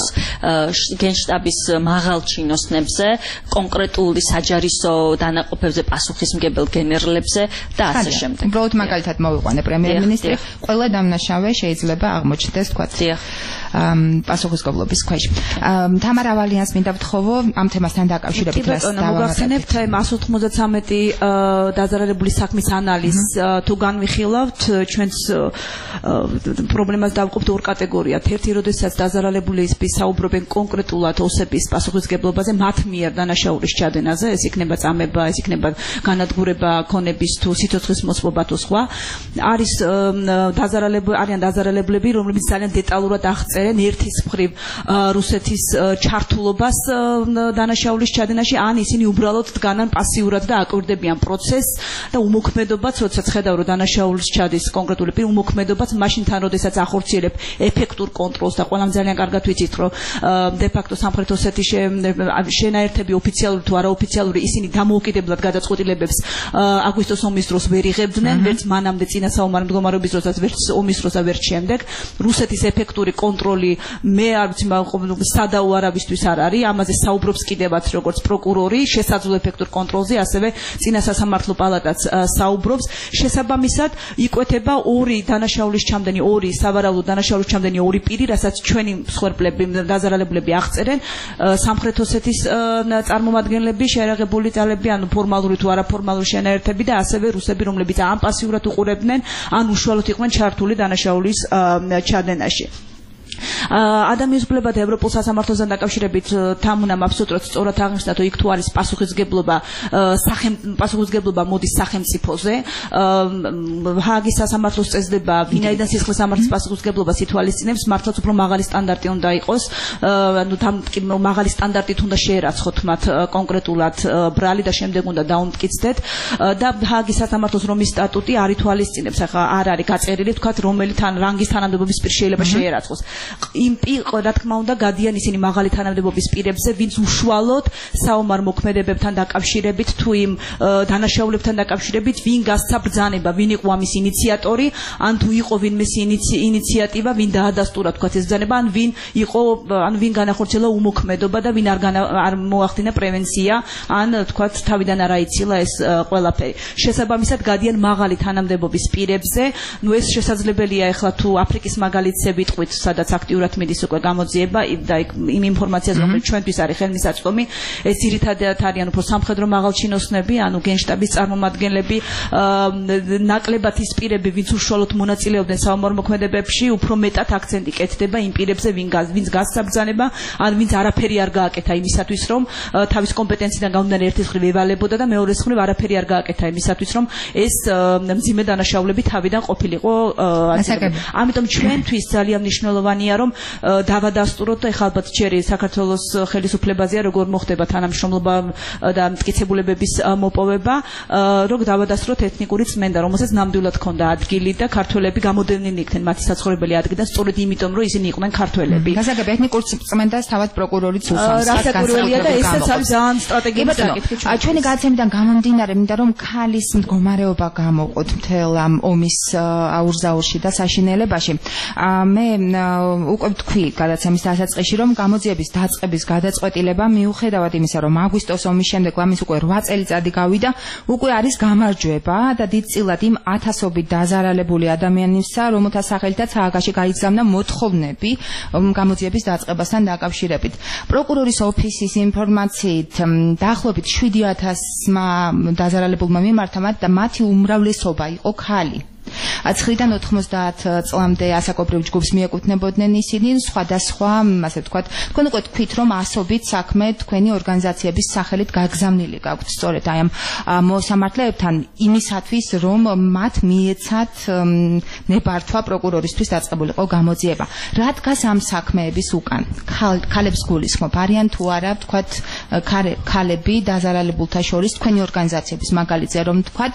გენშტაბის მაღალ ჩინოსნებზე, კონკრეტული საჯარისო დანაყოფებზე, პასუხისმგებელ გენერლებზე და ასე შემდეგ. უბრალოდ მაგალითად მოვიყვანე პრემიერ-მინისტრი, ყველა დამნაშავე შეიძლება აღმოჩნდეს, თქვა, პასუხისმგებლობის ქვეშ. თამარ ავალიანს მინდა ვთხოვო ამ თემასთან დაკავშირებით რას დავახსენებთ 193 დაზარალებული საქმის ანალიზს თუ განვიხილავთ ჩვენს პრობლემას დავყოფთ ორ კატეგორიად. ერთი, როდესაც დაზარალებულები საუბრობენ კონკრეტულად ოსების პასუხისმგებლობაზე მათ მიერ დანაშაულის ჩადენაზე, ეს იქნება წამება, ეს იქნება განადგურება ქონების თუ სიცოცხლის მოსპობა თუ სხვა. არიან დაზარალებლები, რომლებიც ძალიან დეტალურად აღწერენ ერთის მხრივ რუსეთის ჩართულობას დანაშაულის ჩადენაში, ან ისინი უბრალოდ დგანან პასიურად და აკვირდებიან პროცესს და უმოქმედობაც, როდესაც ხედავ რომ დანაშაულის ჩადის კონკრეტული პირი, უმოქმედობაც მაშინ თან როდესაც ახორციელებ ეფექტურ კონტროლს და ყველამ ძალიან კარგად ვიცით რომ de facto სამხრეთ ოსეთის შენაერთები ოფიციალური თუ არაოფიციალური ისინი დამოუკიდებლად გადაწყვეტილებებს აგვისტოს ომის დროს ვერ იღებდნენ, ვერც მანამდე წინასაომარი მდგომარეობის დროსაც, ვერც ომის დროს და ვერც შემდეგ. რუსეთის ეფექტური კონტროლი მე არ ვიცი სადაო არავისთვის არ არის, ამაზე საუბრობს კიდევაც როგორც პროკურორი, შესაძლო ეფექტურ კონტროლზე, ასევე წინასასამართლო პალატაც საუბრობს. შესაბამისად იკვეთება ორი დანაშაულის ჩამდენი, ორი სავარაუდო დანაშაულის ჩამდენი ორი პირი, რასაც ჩვენი მსხვერპლები, დაზარალებულები აღწერენ, სამხრეთ ოსეთის წარმომადგენლები, შეერაღებული ძალები, ანუ ფორმალური თუ არაფორმალური შენაერთები და ასევე რუსები, რომლებიც ან პასიურად უყურებდნენ, ან უშუალოდ იყვნენ ჩართული დანაშაულის ჩადენაში. ადამიანის უფლებათა ევროპულ სასამართლოსთან დაკავშირებით თამუნამ აბსოლუტურად სწორად აღნიშნა, რომ იქ თუ არის პასუხისმგებლობა მოდის სახელმწიფოზე. ჰააგის სასამართლოს წესდება, ვინაიდან სისხლის სამართლის პასუხისმგებლობას ითვალისწინებს, მართლაც უფრო მაღალი სტანდარტი უნდა იყოს, ანუ მაღალი სტანდარტით უნდა შეერაცხოთ მათ კონკრეტულად ბრალი და შემდეგ უნდა დაუმტკიცდეთ და ჰააგის სასამართლოს რომის სტატუტი არ ითვალისწინებს, ახლა არ არის გაწერილი, თქვათ, რომელი რანგის თანამდებობის პირ შეიძლება შეერაცხოს. რა თქმა უნდა გადიან ისინი მაღალი თანამდებობის პირებზე, ვინც უშუალოდ საომარ მოქმედებებთან დაკავშირებით თუ იმ დანაშაულებთან დაკავშირებით ვინ გასცა ბრძანება, ვინ იყო ამის ინიციატორი, ან თუ იყო ვინმე ინიციატივა, ვინ დაადასტურა თქვათ ეს ბრძანება, ან ვინ განახორციელა უმოქმედობა და ვინ არ მოახდინა პრევენცია, ან თქვათ თავიდან არ აიცილა ეს ყველაფერი. შესაბამისად გადიან მაღალი თანამდებობის პირებზე. ნუ ეს შესაძლებელია ახლა თუ აფრიკის მაგალითზე ვიტყვით, სადაც აქტიურად მიდის უკვე გამოძიება და იმ ინფორმაციაზე, რომელიც ჩვენთვის არის ხელმისაწვდომი, ეს ძირითადად არიან უფრო სამხედრო მაღალჩინოსნები, ანუ გენშტაბის წარმომადგენლები, ნაკლებად ის პირები, ვინც უშუალოდ მონაწილეობდნენ საომარ მოქმედებებში, უფრო მეტად აქცენტი კეთდება იმ პირებზე, ვინც გასცა ბრძანება, ან ვინც არაფერი არ გააკეთა იმისათვის, რომ თავის კომპეტენციიდან გამომდინარე ერთის მხრივ ევალებოდა და მეორეს მხრივ არაფერი არ გააკეთა იმისათვის, რომ ეს მძიმე დანაშაულები თავიდან ყოფილიყო აწესებული. ამიტომ ჩვენთვის ძალიან მნიშვნელოვანია რომ დავადასტუროთ და ეხლა ალბათ ჯერი საქართველოს ხელისუფლებაზეა როგორ მოხდება თანამშრომლობა და მტკიცებულებების მოპოვება, რომ დავადასტუროთ ეთნიკური წმენდა, რომელსაც ნამდვილად ჰქონდა ადგილი და ქართველები გამოდევნილ იქნენ მათი საცხოვრებელი ადგილიდან, სწორედ იმიტომ რომ ისინი იყვნენ ქართველები. გასაგები ეთნიკურ წმენდას თავად პროკურორიც უსვამს. რასაკურველია და ესეც არის ძალიან სტრატეგიული საკითხი. ჩვენი გადაცემიდან გამომდინარე, მინდა რომ ქალის მდგომარეობა გამოყოთ მთელ ამ ომის აურზაურში და საშინელებაში. მე უკვე ვთქვი გადაცემის დასაწყისში, რომ გამოძიების დაწყების გადაწყვეტილება მიუხედავად იმისა, რომ აგვისტოს ომის შემდეგ ამის უკვე 8 წელიწადი გავიდა, უკვე არის გამარჯვება და დიდწილად იმ ათასობით დაზარალებული ადამიანისა, რომელთა სახელითაც ჰააგაში გაიგზავნა მოთხოვნები გამოძიების დაწყებასთან დაკავშირებით. პროკურორის ოფისის ინფორმაციით დაახლოებით 7000-მა დაზარალებულმა მიმართა და მათი უმრავლესობა იყო ქალი. 9-დან 90 წლამდე ასაკობრივ ჯგუფს მიეკუთვნებოდნენ ისინი, სხვადასხვა, ასე ვთქვათ, თქვენ უკვე თქვით, რომ ასობით საქმე თქვენი ორგანიზაციების სახელით გაგზავნილი გაქვთ სწორედ აი ამ მოსამართლეებთან იმისათვის, რომ მათ მიეცათ ნებართვა პროკურორისთვის დაწყებულიყო გამოძიება. რა დგას ამ საქმეების უკან? ქალებს გულისხმობ, არიან თუ არა, ვთქვათ, ქალები დაზარალებულთა შორის თქვენი ორგანიზაციების მაგალითზე, რომ ვთქვათ,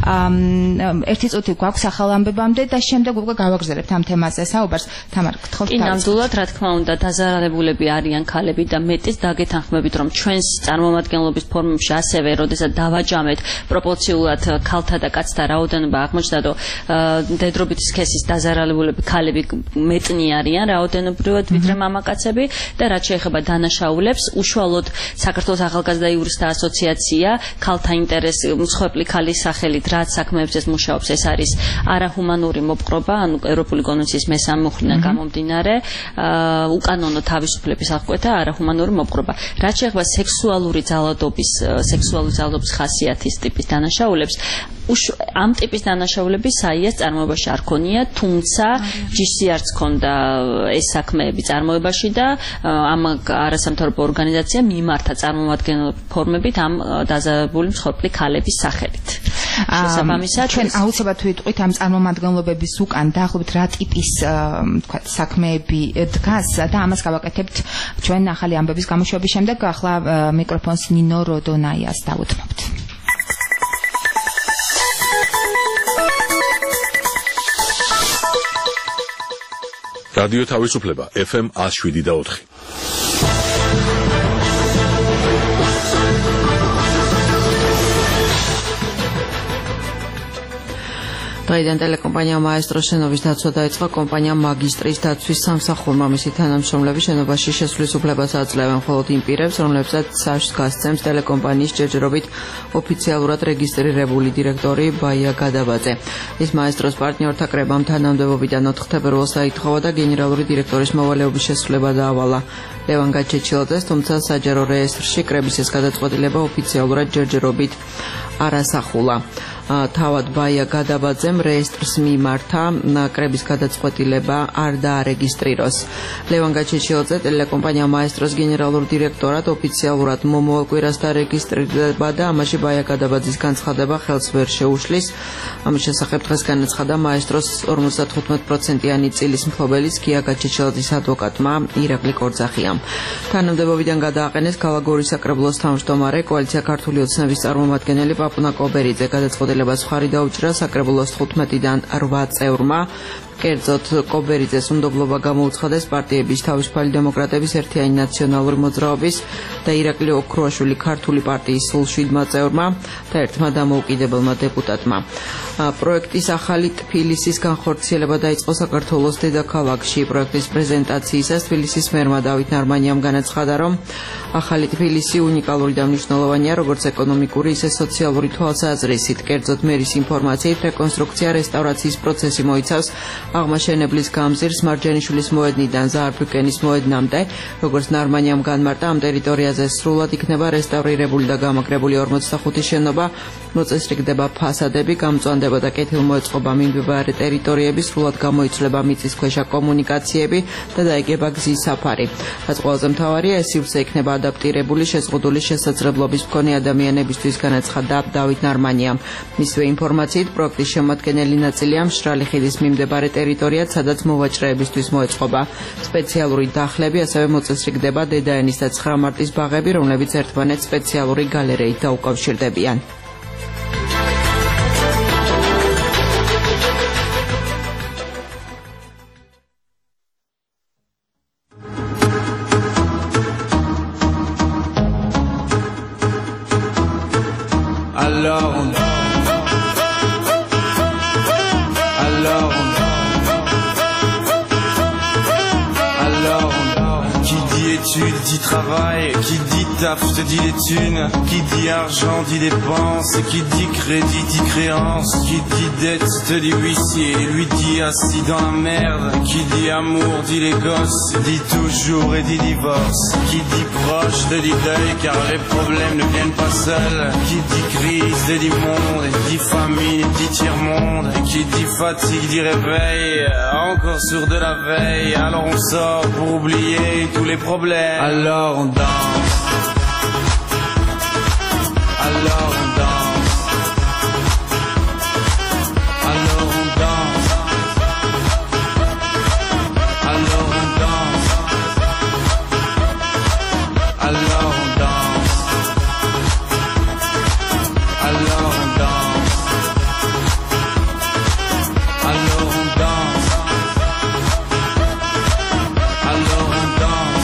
ერთი წუთი გვაქვს ახალ ამბებამდე და შემდეგ უკვე გავაგრძელებთ ამ თემაზე საუბარს. თამარ, გთხოვთ. კი, ნამდვილად, რა თქმა უნდა, დაზარალებულები არიან ქალები და მეტიც დაგეთანხმებით, რომ ჩვენს წარმომადგენლობის ფორმებში ასევე, როდესაც დავაჯამეთ პროპორციულად ქალთა და კაცთა რაოდენობა, აღმოჩნდა, რომ მდედრობით სქესის დაზარალებულები ქალები მეტნი არიან რაოდენობრივად ვიდრე მამაკაცები და რაც შეეხება დანაშაულებს, უშუალოდ საქართველოს ახალგაზრდა იურისტთა ასოციაცია ქალთა ინტერესს მსხვერპლი ქალის სახელით რაც საქმეებზეც მუშაობს, ეს არის არაჰუმანური მოპყრობა, ანუ ევროპული კონვენციის მესამე მუხლიდან გამომდინარე, უკანონო თავისუფლების აღკვეთა, არაჰუმანური მოპყრობა. რაც შეეხება სექსუალური ძალადობის ხასიათის ტიპის დანაშაულებს, ამ ტიპის დანაშაულები საიას წარმოებაში არ ქონია, თუმცა GCR-ს ქონდა ეს საქმეები წარმოებაში და ამ არასამთავრობო ორგანიზაციამ მიმართა წარმომადგენელ ფორმებით ამ დაზარალებული მსხვერპლი ქალების სახელით. შესაბამისად ჩვენ აუცილებლად ვიტყვით ამ წარმომადგენლობების უკან დაახლოებით რა ტიპის თქვა საქმეები დგას და ამას გავაკეთებთ ჩვენ ახალი ამბების გამოშვების შემდეგ. ახლა მიკროფონს ნინო როდონაიას დავუთმობთ. რადიო თავისუფლება FM 107.4. დღეიდან ტელეკომპანია მაესტროს შენობის დაცვა დაიწყო. კომპანია მაგისტრის დაცვის სამსახურმა მისი თანამშრომლები შენობაში შესვლის უფლებას აძლევენ, მხოლოდ იმ პირებს, რომლებსაც საშს გასცემს ტელეკომპანიის ჯერჯერობით ოფიციალურად რეგისტრირებული დირექტორი ბაია გადაბაძე. ის მაესტროს პარტნიორთა კრებამ თანამდებობიდან 4 თებერვალს აითხოვა და გენერალური დირექტორის მოვალეობის შესრულება დაავალა ლევან გაჩეჩილაძეს, თუმცა საჯარო რეესტრში კრების ეს გადაწყვეტილება ოფიციალურად ჯერჯერობით არ ასახულა. თავად ბაია გადაბაძემ რეესტრს მიმართა კრების გადაწყვეტილება არ დაარეგისტრიროს. ლევან გაჩეჩილაძე ტელეკომპანია მაესტროს გენერალურ დირექტორად ოფიციალურად მომავალ კვირას დაარეგისტრირდება და ამაში ბაია გადაბაძის განცხადება ხელს ვერ შეუშლის. ამის შესახებ დღეს განაცხადა მაესტროს 55%-იანი წილის მფლობელის გია გაჩეჩილაძის ადვოკატმა ირაკლი კორძახიამ. თანამდებობიდან გადააყენეს ქალაქ-გორის საკრებულოს თავმჯდომარე კოალიცია ქართული ოცნების წარმომადგენელი პაპუნა კობერიძე. გადაწყვეტილებას მხარი დაუჭირა საკრებულოს 15-დან 8 წევრმა. კერძოდ კობერიძეს უნდობლობა გამოუცხადეს პარტიების თავისუფალი დემოკრატების ერთიანი ნაციონალური მოძრაობის და ირაკლი ოქროაშვილი ქართული პარტიის სულ 7 წევრმა და ერთმა დამოუკიდებელმა დეპუტატმა. პროექტის ახალი თბილისის განხორციელება დაიწყო საქართველოს დედაქალაქში. პროექტის პრეზენტაციისას თბილისის მერმა დავით ნარმანიამ განაცხადა, რომ ახალი თბილისი უნიკალური და მნიშვნელოვანია როგორც ეკონომიკური, ისე სოციალური თვალსაზრისით. კერძოდ მერის ინფორმაციით, რეკონსტრუქცია რესტავრაციის პროცესი მოიცავს აღმაშენებლის გამზირს მარჯანიშვილის მოედნიდან ზაარბიუკენის მოედნამდე. როგორც ნარმანიამ განმარტა, ამ ტერიტორიაზე სრულად იქნება რესტავრირებული და გამაგრებული 45 შენობა, მოწესრიგდება ფასადები, გამწვანდება და კეთილმოეწყობა მიმდებარე ტერიტორიები, სრულად გამოიცვლება მიწისქვეშა კომუნიკაციები და დაიგება გზის საფარი. რაც ყველაზე მთავარია, ეს სივრცე იქნება ადაპტირებული შეზღუდული შესაძლებლობის მქონე ადამიანებისთვის, განაცხადა დავით ნარმანიამ. მისივე ინფორმაციით, პროექტის შემადგენელი ნაწილია მშრალი ხიდის მიმდებარე ტერიტორია, სადაც მოვაჭრეებისთვის მოეწყობა სპეციალური დახლები, ასევე მოწესრიგდება დედაენის და 9 მარტის ბაღები, რომლებიც ერთმანეთს სპეციალური გალერეით დაუკავშირდებიან. Dit travail, qui dit taf te dit les thunes, qui dit argent dit dépenses, qui dit crédit dit créance, qui dit dette te dit huissier, lui dit assis dans la merde, qui dit amour dit les gosses, dit toujours et dit divorce, qui dit proche te dit deuil car les problèmes ne viennent pas seuls, qui dit crise te dit monde, dit famine dit tiers-monde, qui dit fatigue dit réveil, encore sourd de la veille, alors on sort pour oublier tous les problèmes. Alors on danse, alors on danse, alors on danse, alors on danse, alors on danse, alors on danse, alors on danse, alors on danse.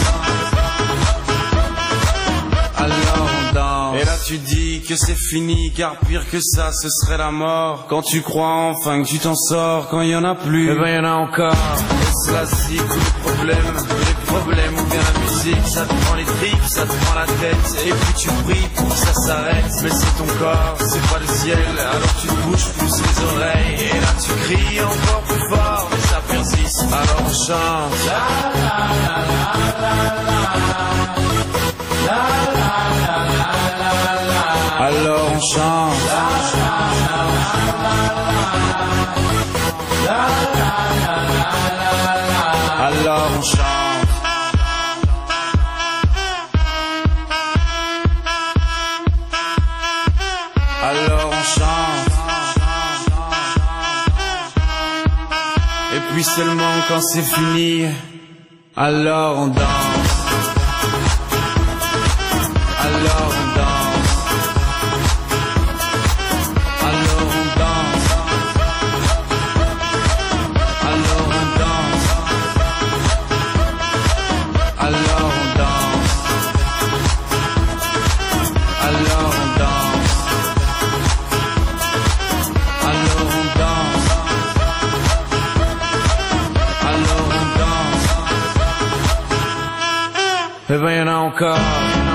Et là tu dis que c'est fini, car pire que ça ce serait la mort. Quand tu crois enfin que tu t'en sors, quand il y en a plus, eh ben il y en a encore. Et cela c'est tous les problèmes ou bien la musique, ça te prend les tripes, ça te prend la tête. Et puis tu pries pour que ça s'arrête, mais c'est ton corps, c'est pas le ciel. Alors tu te bouges plus les oreilles, et là tu cries encore plus fort, mais ça persiste. Alors on chante. La, la, la, la, la, la, la, la, la, la. Alors on chante. Alors on chante. Alors on chante. puis seulement quand c'est fini, alors on danse. Alors on danse. Alors on danse. Alors on danse. Alors on danse. Alors on danse. Alors on danse. Alors on danse. Et ben y'en a encore.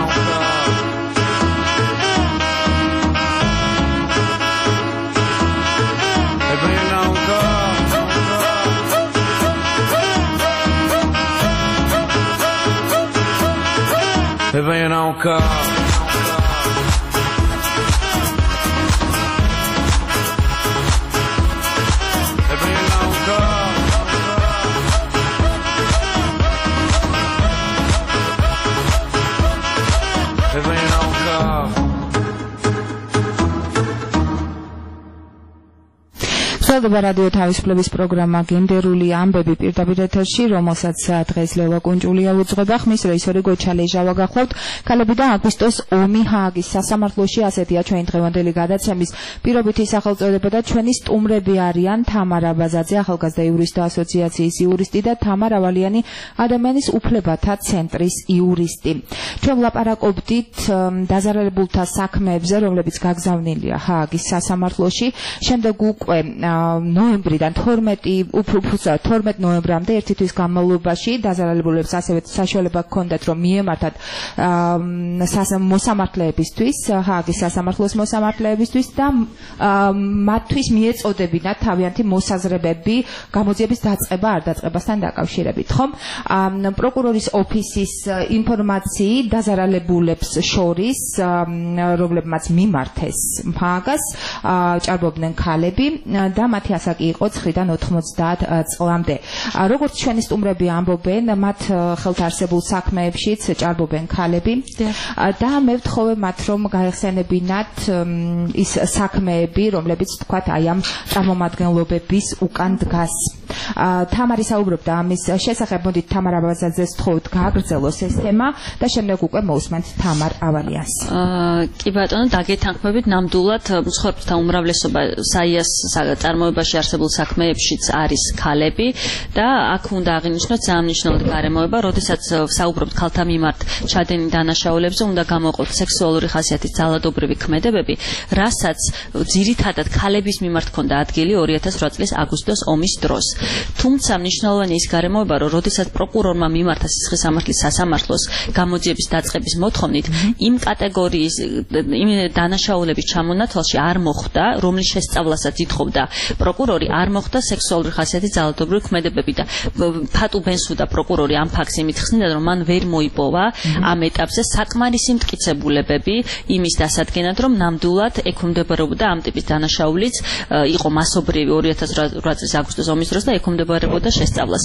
Et ben y'en a encore. Et ben y'en a encore. Et ben y'en a encore. სალდება რადიო თავისუფლების პროგრამა გენდერული ამბები პირდაპირ ეთერში, რომელსაც დღეს ლელა კუნჭულია უძღვება. ხმის რეჟისორი გოჩა ლეჟავა გახლავთ. ქალებიდან აგვისტოს ომი ჰააგის სასამართლოში, ასეთია ჩვენი დღევანდელი გადაცემის პირობითი სახელწოდება და ჩვენი სტუმრები არიან თამარა ბაზაძე, ახალგაზრდა იურისტთა ასოციაციის იურისტი და თამარ ავალიანი, ადამიანის უფლებათა ცენტრის იურისტი. ჩვენ ვლაპარაკობდით დაზარალებულთა საქმეებზე, რომლებიც გაგზავნილია ჰააგის სასამართლოში. შემდეგ უკვე ნოემბრიდან 12 ნოემბრამდე ერთი თვის განმავლობაში დაზარალებულებს ასევე საშუალება ჰქონდათ რომ მიემართათ მოსამართლეებისთვის, ჰააგის სასამართლოს მოსამართლეებისთვის და მათთვის მიეწოდებინათ თავიანთი მოსაზრებები გამოძიების დაწყება არ დაწყებასთან დაკავშირებით, ხომ? პროკურორის ოფისის ინფორმაციით დაზარალებულებს შორის, რომლებმაც მიმართეს ჰააგას, ჭარბობდნენ ქალები და მათი ასაკი იყო 9-დან 90 წლამდე. როგორც ჩვენი სტუმრები ამბობენ, მათ ხელთ არსებულ საქმეებშიც ჭარბობენ ქალები და მე ვთხოვე მათ რომ გაეხსენებინათ ის საქმეები, რომლებიც თქვათ აი ამ წარმომადგენლობების უკან დგას. თამარი საუბრობდა ამის შესახებ, მოდით თამარ აბაზაძეს ვთხოვთ გააგრძელოს ეს თემა და შემდეგ უკვე მოусმენთ თამარ ავალიანს. კი ბატონო, დაგეთანხმებით, ნამდვილად მსხვერპლთა უმრავლესობა საიას წარმოებაში არსებულ საქმეებშიც არის ქალები და აქ უნდა აღინიშნოთ ძალიან მნიშვნელოვანი გარემოება, როდესაც საუბრობთ ქალთა მიმართ ჩადენილ დანაშაულებზე, უნდა გამოყოთ სექსუალური ხასიათის ძალადობრივი ქმედებები, რასაც ძირითადად ქალების მიმართ ჰქონდა ადგილი 2008 წლის აგვისტოს ომის დროს. თუმცა მნიშვნელოვანი ის გარემოება, რომ როდესაც პროკურორმა მიმართა სისხლის სამართლის სასამართლოს გამოძიების დაწყების მოთხოვნით, იმ კატეგორიის იმ დანაშაულების ჩამონათვალში არ მოხდა, რომლის შესწავლასაც ითხოვდა პროკურორი, არ მოხდა სექსუალური ხასიათის ძალადობრივი ქმედებები და ფატუ ბენსუდა პროკურორი ამ ფაქტს იმით ხსნიდა, რომ მან ვერ მოიპოვა ამ ეტაპზე საკმარისი მტკიცებულებები იმის დასადგენად, რომ ნამდვილად ექვემდებარებოდა ამ ტიპის დანაშაულიც, იყო მასობრივი 2008 წლის აგვისტოს ომის დროს და ექვემდებარებოდა შესწავლას.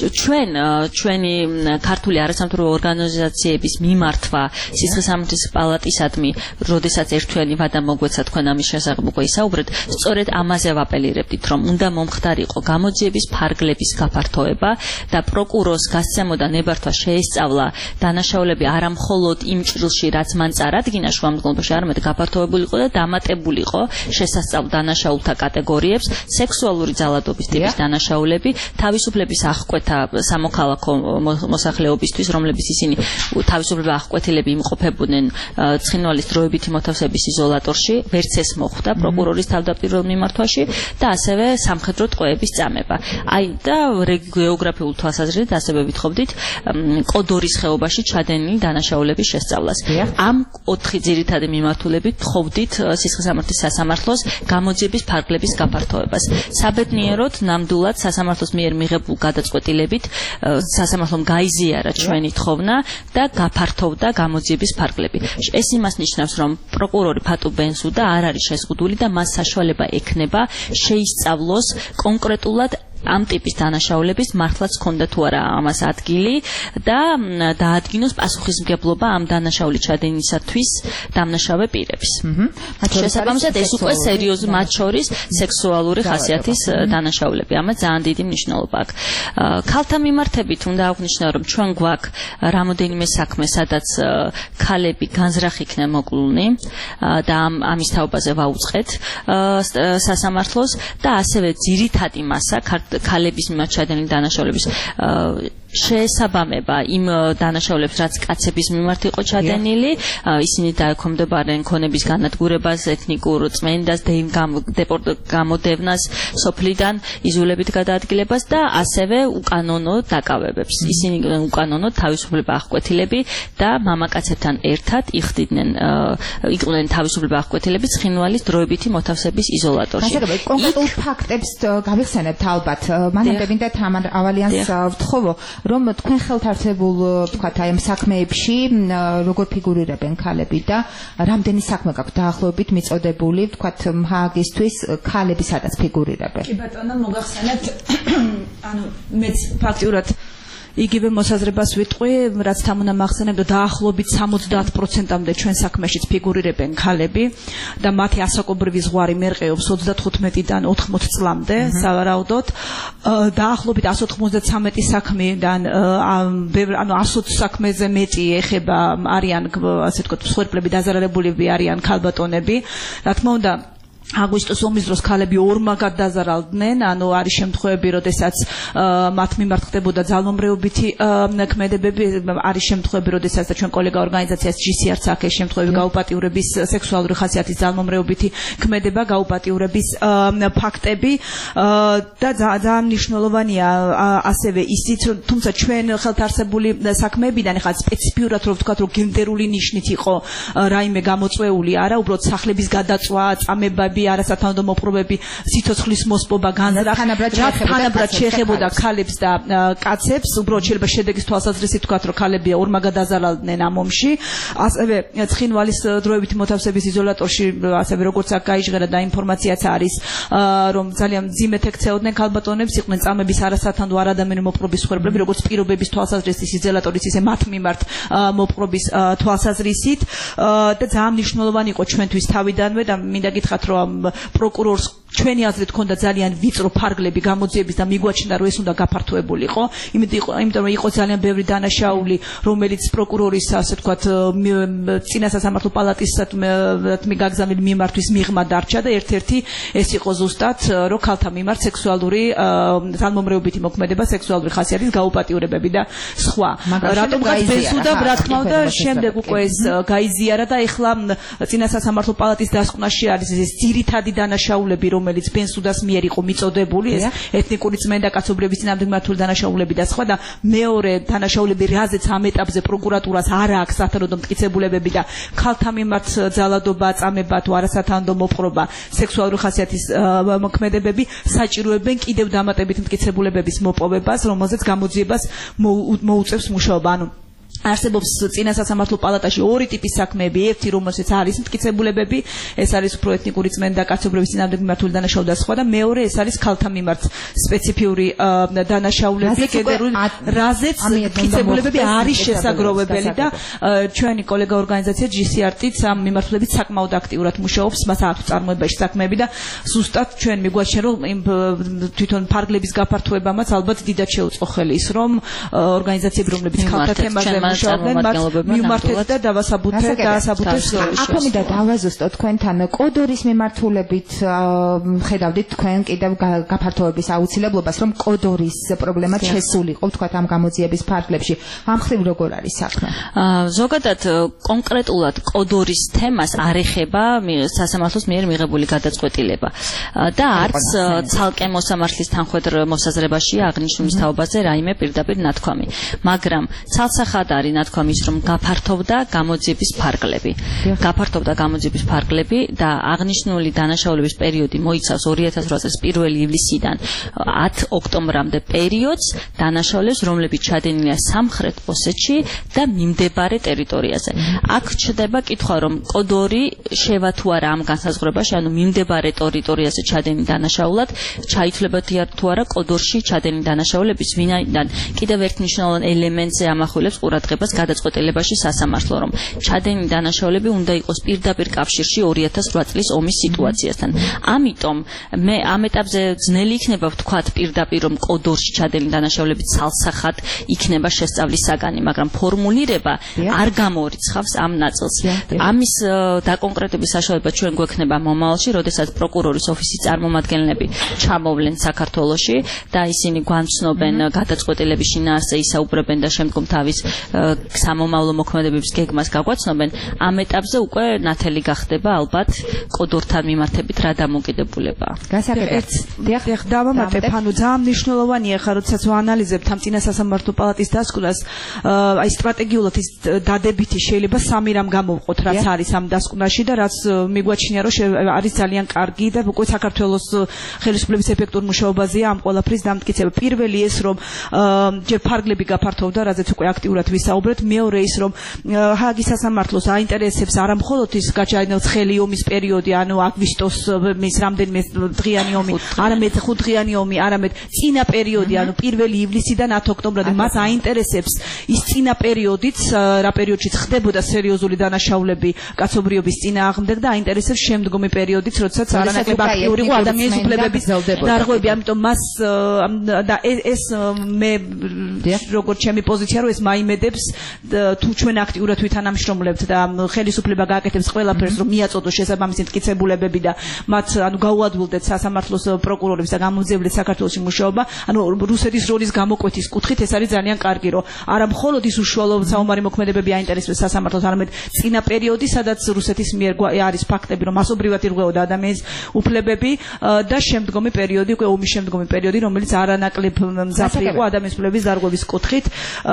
ჩვენი ქართული არასამთავრობო ორგანიზაციების მიმართვა სისხლის სამართლის პალატისადმი, როდესაც ერთვიანი ვადა მოგვეცა თქვენ ამის შესახებ უკვე ისაუბრეთ, სწორედ ამაზე ვაპელირებდით, რომ უნდა მომხდარიყო გამოძიების ფარგლების გაფართოება და პროკურორს გასცემოდა ნებართვა შეესწავლა დანაშაულები არა მხოლოდ იმ ჭრილში, რაც მან წარადგინა შუამდგომლობაში, არამედ გაფართოებულიყო და დამატებულიყო შესასწავლ დანაშაულთა კატეგორიებს, სექსუალური ძალადობის ტიპის დანაშაულები, თავისუფლების აღკვეთა სამოქალაქო მოსახლეობისთვის, რომლებიც ისინი თავისუფლება აღკვეთილები იმყოფებოდნენ ცხინვალის დროებითი მოთავსების იზოლატორში, ვერც ეს მოხდა პროკურორის თავდაპირველ მიმართვაში და ასევე სამხედრო ტყვეების წამება. აი და გეოგრაფიულ თვალსაზრისით ასევე ვითხოვდით კოდორის ხეობაში ჩადენილი დანაშაულების შესწავლას. ამ 4 ძირითადი მიმართულებით თხოვდით სისხლის სამართლის სასამართლოს გამოძიების ფარგლების გაფართოებას. საბედნიეროდ, ნამდვილად სასამართლოს მიერ მიღებულ გადაწყვეტილებით სასამართლომ გაიზიარა ჩვენი თხოვნა და გაფართოვდა გამოძიების ფარგლები. ეს იმას ნიშნავს, რომ პროკურორი ფატუ ბენსუდა არ არის შეზღუდული და მას საშუალება ექნება შეისწავლოს კონკრეტულად ამ ტიპის დანაშაულების მართლაც ჰქონდა თუ არა ამას ადგილი და დაადგინოს პასუხისმგებლობა ამ დანაშაულის ჩადენისათვის დამნაშავე პირებს. შესაბამისად ეს უკვე სერიოზული მათ შორის სექსუალური ხასიათის დანაშაულები. ამას ძალიან დიდი მნიშვნელობა აქვს. ქალთა მიმართებით უნდა აღვნიშნო, რომ ჩვენ გვაქვს რამოდენიმე საქმე, სადაც ქალები განზრახ იქნენ მოკლულნი და ამის თაობაზე ვაუწყეთ სასამართლოს და ასევე ძირითადი მასა ქალების მიმართ ჩადენილი დანაშაულების შეესაბამება იმ დანაშაულებს, რაც კაცების მიმართ იყო ჩადენილი, ისინი დაექვემდებარებიან ქონების განადგურებას, ეთნიკურ წმენდას, გამოდევნას, სოფლიდან იზოლებით გადაადგილებას და ასევე უკანონო დაკავებებს. ისინი უკანონოდ თავისუფლება აღკვეთილები და მამაკაცებთან ერთად იყვნენ თავისუფლება აღკვეთილები ცხინვალის დროებითი მოთავსების იზოლატორში. ასე რომ კონკრეტულ ფაქტებს გავიხსენებთ ალბათ. მანამდე მინდა თამარ ავალიანს ვთხოვო, რომ თქვენ ხელთ არსებულ თქვათ აი ამ საქმეებში როგორ ფიგურირებენ ქალები და რამდენი საქმე გაქვთ დაახლოებით მიწოდებული თქვათ ჰააგისთვის ქალები სადაც ფიგურირებენ. კი ბატონო, მოგახსენებთ ანუ მეც ფაქტიურად იგივე მოსაზრებას ვიტყვი, რაც თან უნდა მახსენებდო, დაახლოებით 70%-მდე ჩვენ საქმეშიც ფიგურირებენ ქალები და მათი ასაკობრივი ზღვარი მერყეობს 35-დან 80 წლამდე, სავარაუდოდ. დაახლოებით 193 საქმიდან ანუ 120 საქმეზე მეტი ეხება არიან, ასე ვთქვათ, მსხვერპლები დაზარალებულები არიან ქალბატონები. რა თქმა უნდა, აგვისტოს ომის დროს ქალები ორმაგად დაზარალდნენ, ანუ არის შემთხვევები, როდესაც მათ მიმართ ხდებოდა ძალმომრეობითი ქმედებები, არის შემთხვევები, როდესაც და ჩვენ კოლეგა ორგანიზაციას GCR-ს აქვს ეს შემთხვევები გაუპატიურების სექსუალური ხასიათის ძალმომრეობითი ქმედება, გაუპატიურების ფაქტები და ძალიან მნიშვნელოვანია ასევე ისიც, თუმცა ჩვენ ხელთ არსებული საქმეებიდან ეხლა სპეციფიურად რომ ვთქვათ, რომ გენდერული ნიშნით იყო რაიმე გამოწვეული არა, უბრალოდ სახლების გადაწვა, წამებები არასათანადო მოპყრობები, სიცოცხლის მოსპობა, თანაბრად შეეხებოდა ქალებს და კაცებს, უბრალოდ შეიძლება შედეგის თვალსაზრისით ვთქვათ, რომ ქალები ორმაგად დაზარალდნენ ამ ომში. ასევე ცხინვალის დროებითი მოთავსების იზოლატორში, ასევე როგორც აქ გაიჟღერა და ინფორმაციაც არის, რომ ძალიან მძიმედ ექცეოდნენ ქალბატონებს, იყვნენ წამების არასათანადო არადამიანური მოპყრობის მსხვერპლები, როგორც პირობების თვალსაზრისით იზოლატორის, ისე მათ მიმართ მოპყრობის თვალსაზრისით და ძალიან მნიშვნელოვანი იყო ჩვენთვის თავიდანვე და მინდა გითხრათ, რომ პროკურორს ჩვენი აზრით ჰქონდა ძალიან ვიწრო ფარგლები გამოძიების და მიგვაჩნდა, რომ ეს უნდა გაფართოებულიყო. იმიტომ რომ იყო ძალიან ბევრი დანაშაული, რომელიც პროკურორის, ასე ვთქვათ, წინა სასამართლო პალატისადმი გაგზავნილი მიმართვის მიღმა დარჩა და ერთ-ერთი ეს იყო ზუსტად, რომ ქალთა მიმართ სექსუალური ძალმომრეობითი მოქმედება, სექსუალური ხასიათის გაუპატიურებები და სხვა. რატომ გაზიარა? რა თქმა უნდა, შემდეგ უკვე ეს გაიზიარა და ეხლა წინა სასამართლო პალატის დასკვნაში არის ეს ძირითადი დანაშაულები, რომელიც ბენსუდას მიერ იყო მიწოდებული, ეს ეთნიკური წმენდა, კაცობრიობის წინააღმდეგ მართული დანაშაულები და სხვა და მეორე დანაშაულები, რაზეც ამ ეტაპზე პროკურატურას არ აქვს სათანადო მტკიცებულებები და ქალთა მიმართ ძალადობა, წამება თუ არასათანადო მოპყრობა, სექსუალური ხასიათის მოქმედებები საჭიროებენ კიდევ დამატებით მტკიცებულებების მოპოვებას, რომელზეც გამოძიებას მოუწევს მუშაობა. ანუ არსებობს წინა სასამართლო პალატაში ორი ტიპის საქმეები, ერთი რომელშიც არის მტკიცებულებები, ეს არის უფრო ეთნიკური წმენდა, კაცობრიობის წინააღმდეგ მართული დანაშაულება და სხვა და მეორე ეს არის ქალთა მიმართ სპეციფიური დანაშაულები, გენდერული, რაზეც მტკიცებულებები არის შესაგროვებელი და ჩვენი კოლეგა ორგანიზაცია GCR-ც ამ მიმართულებით საკმაოდ აქტიურად მუშაობს, მას აქვს წარმოებაში საქმეები და ზუსტად ჩვენ მიგვაჩნია, რომ თვითონ ფარგლების გაფართოებამაც ალბათ დიდად შეუწყო ხელი ის, რომ ორგანიზაციები, რომლებიც ქალთა თემაზე მიმართეთ და დაასაბუთეს. აქ მინდა დავაზუსტო თქვენთან კოდორის მიმართულებით ხედავდით თქვენ კიდევ გაფართოების აუცილებლობას, რომ კოდორის პრობლემაც შესულიყო თქვათ ამ გამოძიების ფარგლებში. ამ ხრივ როგორ არის საქმე? ზოგადად კონკრეტულად კოდორის თემას არ ეხება სასამართლოს მიერ მიღებული გადაწყვეტილება და არც ცალკე მოსამართლის თანხმდეტ მოსაზრებაში აღნიშნულის თაობაზე რაიმე პირდაპირ ნათქვამი. მაგრამ ცალსახადაა არის ნათქვამის რომ გაფართოვდა გამოძიების ფარგლები და აღნიშნული დანაშაულების პერიოდი მოიცავს 2008 წლის 1 ივლისიდან 10 ოქტომბრამდე პერიოდს დანაშაულებს, რომლებიც ჩადენილია სამხრეთ ოსეთში და მიმდებარე ტერიტორიაზე. აქ ჩდება კითხვა, რომ კოდორი შევა თუ არა ამ განსაზღვრებაში, ანუ მიმდებარე ტერიტორიაზე ჩადენილი დანაშაულად ჩაითვლებოდია თუ არა კოდორში ჩადენილი დანაშაულების, ვინაიდან კიდევ ერთ მნიშვნელოვან ელემენტზე ამახვილებს ყურადღებას გადაწყვეტილებაში სასამართლო, რომ ჩადენილი დანაშაულები უნდა იყოს პირდაპირ კავშირში 2008 წლის ომის სიტუაციასთან. ამიტომ მე ამ ეტაპზე ძნელი იქნება ვთქვათ პირდაპირ რომ კოდორში ჩადენილი დანაშაულები ცალსახად იქნება შესწავლის საგანი, მაგრამ ფორმულირება არ გამორიცხავს ამ ნაწილს. ამის დაკონკრეტების საშუალება ჩვენ გვექნება მომავალში, როდესაც პროკურორის ოფისის წარმომადგენლები ჩამოვლენ საქართველოში და ისინი გვამცნობენ გადაწყვეტილების შინაარსზე, ისაუბრებენ და შემდგომ თავის სამომავლო მოქმედებების გეგმას გაგვაცნობენ. ამ ეტაპზე უკვე ნათელი გახდება ალბათ კოდორთან მიმართებით რა დამოკიდებულებაა. დიახ, დავამატებ, ანუ ძალიან მნიშვნელოვანია ხა როდესაც ვაანალიზებთ ამ წინა სასამართლო პალატის დასკვნას, აი სტრატეგიულად ის დადებითი შეიძლება სამი რამ გამოვყოთ, რაც არის ამ დასკვნაში და რაც მიგვაჩნია რომ არის ძალიან კარგი და უკვე საქართველოს ხელისუფლების ეფექტურ მუშაობაზეა ამ ყველაფრის დამტკიცება. პირველი ეს რომ ჯერ ფარგლები გაფართოვდა, რაზეც უკვე აქტიურად ვისაუბრეთ, მეორე ის რომ ჰააგის სასამართლოს აინტერესებს არა მხოლოდ ის გაჩაიდნელ ცხელი ომის პერიოდი, ანუ აგვისტოს მის რამდენიმე დღიანი ომი, არამედ 5 დღიანი ომი, არამედ წინა პერიოდი, ანუ 1 ივლისიდან 10 ოქტომბრამდე. მას აინტერესებს ის წინა პერიოდიც, რა პერიოდშიც ხდებოდა სერიოზული დანაშაულები კაცობრიობის წინააღმდეგ და აინტერესებს შემდგომი პერიოდიც, როდესაც არანაკლებ აქტიური იყო ადამიანის უფლებების დარღვევები. ამიტომ მას და ეს მე როგორც ჩემი პოზიცია რომ ეს მაიმედებს თუ ჩვენ აქტიურად ვითანამშრომლებთ და ხელისუფლება გააკეთებს ყველაფერს რომ მიაწოდოს შესაბამისი მტკიცებულებები და მათ ანუ გაუადვილდეთ სასამართლოს პროკურორებს და გამოძიებელებს საქართველოში მუშაობა, ანუ რუსეთის როლის გამოკვეთის კუთხით ეს არის ძალიან კარგი, რომ არა მხოლოდ ის უშუალო საომარი მოქმედებები აინტერესებს სასამართლოს, არამედ წინა პერიოდი, სადაც რუსეთის მიერ არის ფაქტები, რომ მასობრივად ირღვეოდა ადამიანის უფლებები და შემდგომი პერიოდი, უკვე ომის შემდგომი პერიოდი, რომელიც არანაკლებ მძაფრი იყო ადამიანის უფლებების დარღვევის კუთხით.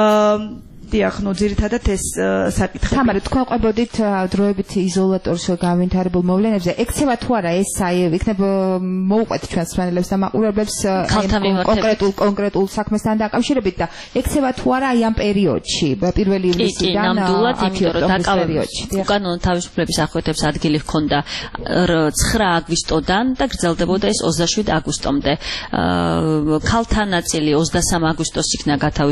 დიახ, ნუ ძირითადად ეს საკითხი. თამარი, თქვენ ყვებოდით დროებით იზოლატორს განვითარებულ მოვლენებზე, ექცევა თუ არა ეს იქნებ მოუყვეთ ჩვენს მსმენელებს და მაყურებლებს კონკრეტულ საქმესთან დაკავშირებით და ექცევა თუ არა აი ამ პერიოდში, 1 ივლისიდან ნამდვილად, იმიტომ რომ დაკავებებში უკანონო თავისუფლების აღკვეთებს ადგილი ჰქონდა 9 აგვისტოდან და გრძელდებოდა ეს 27 აგვისტომდე. ქალთა ნაწილი 23 აგვისტოს იქნა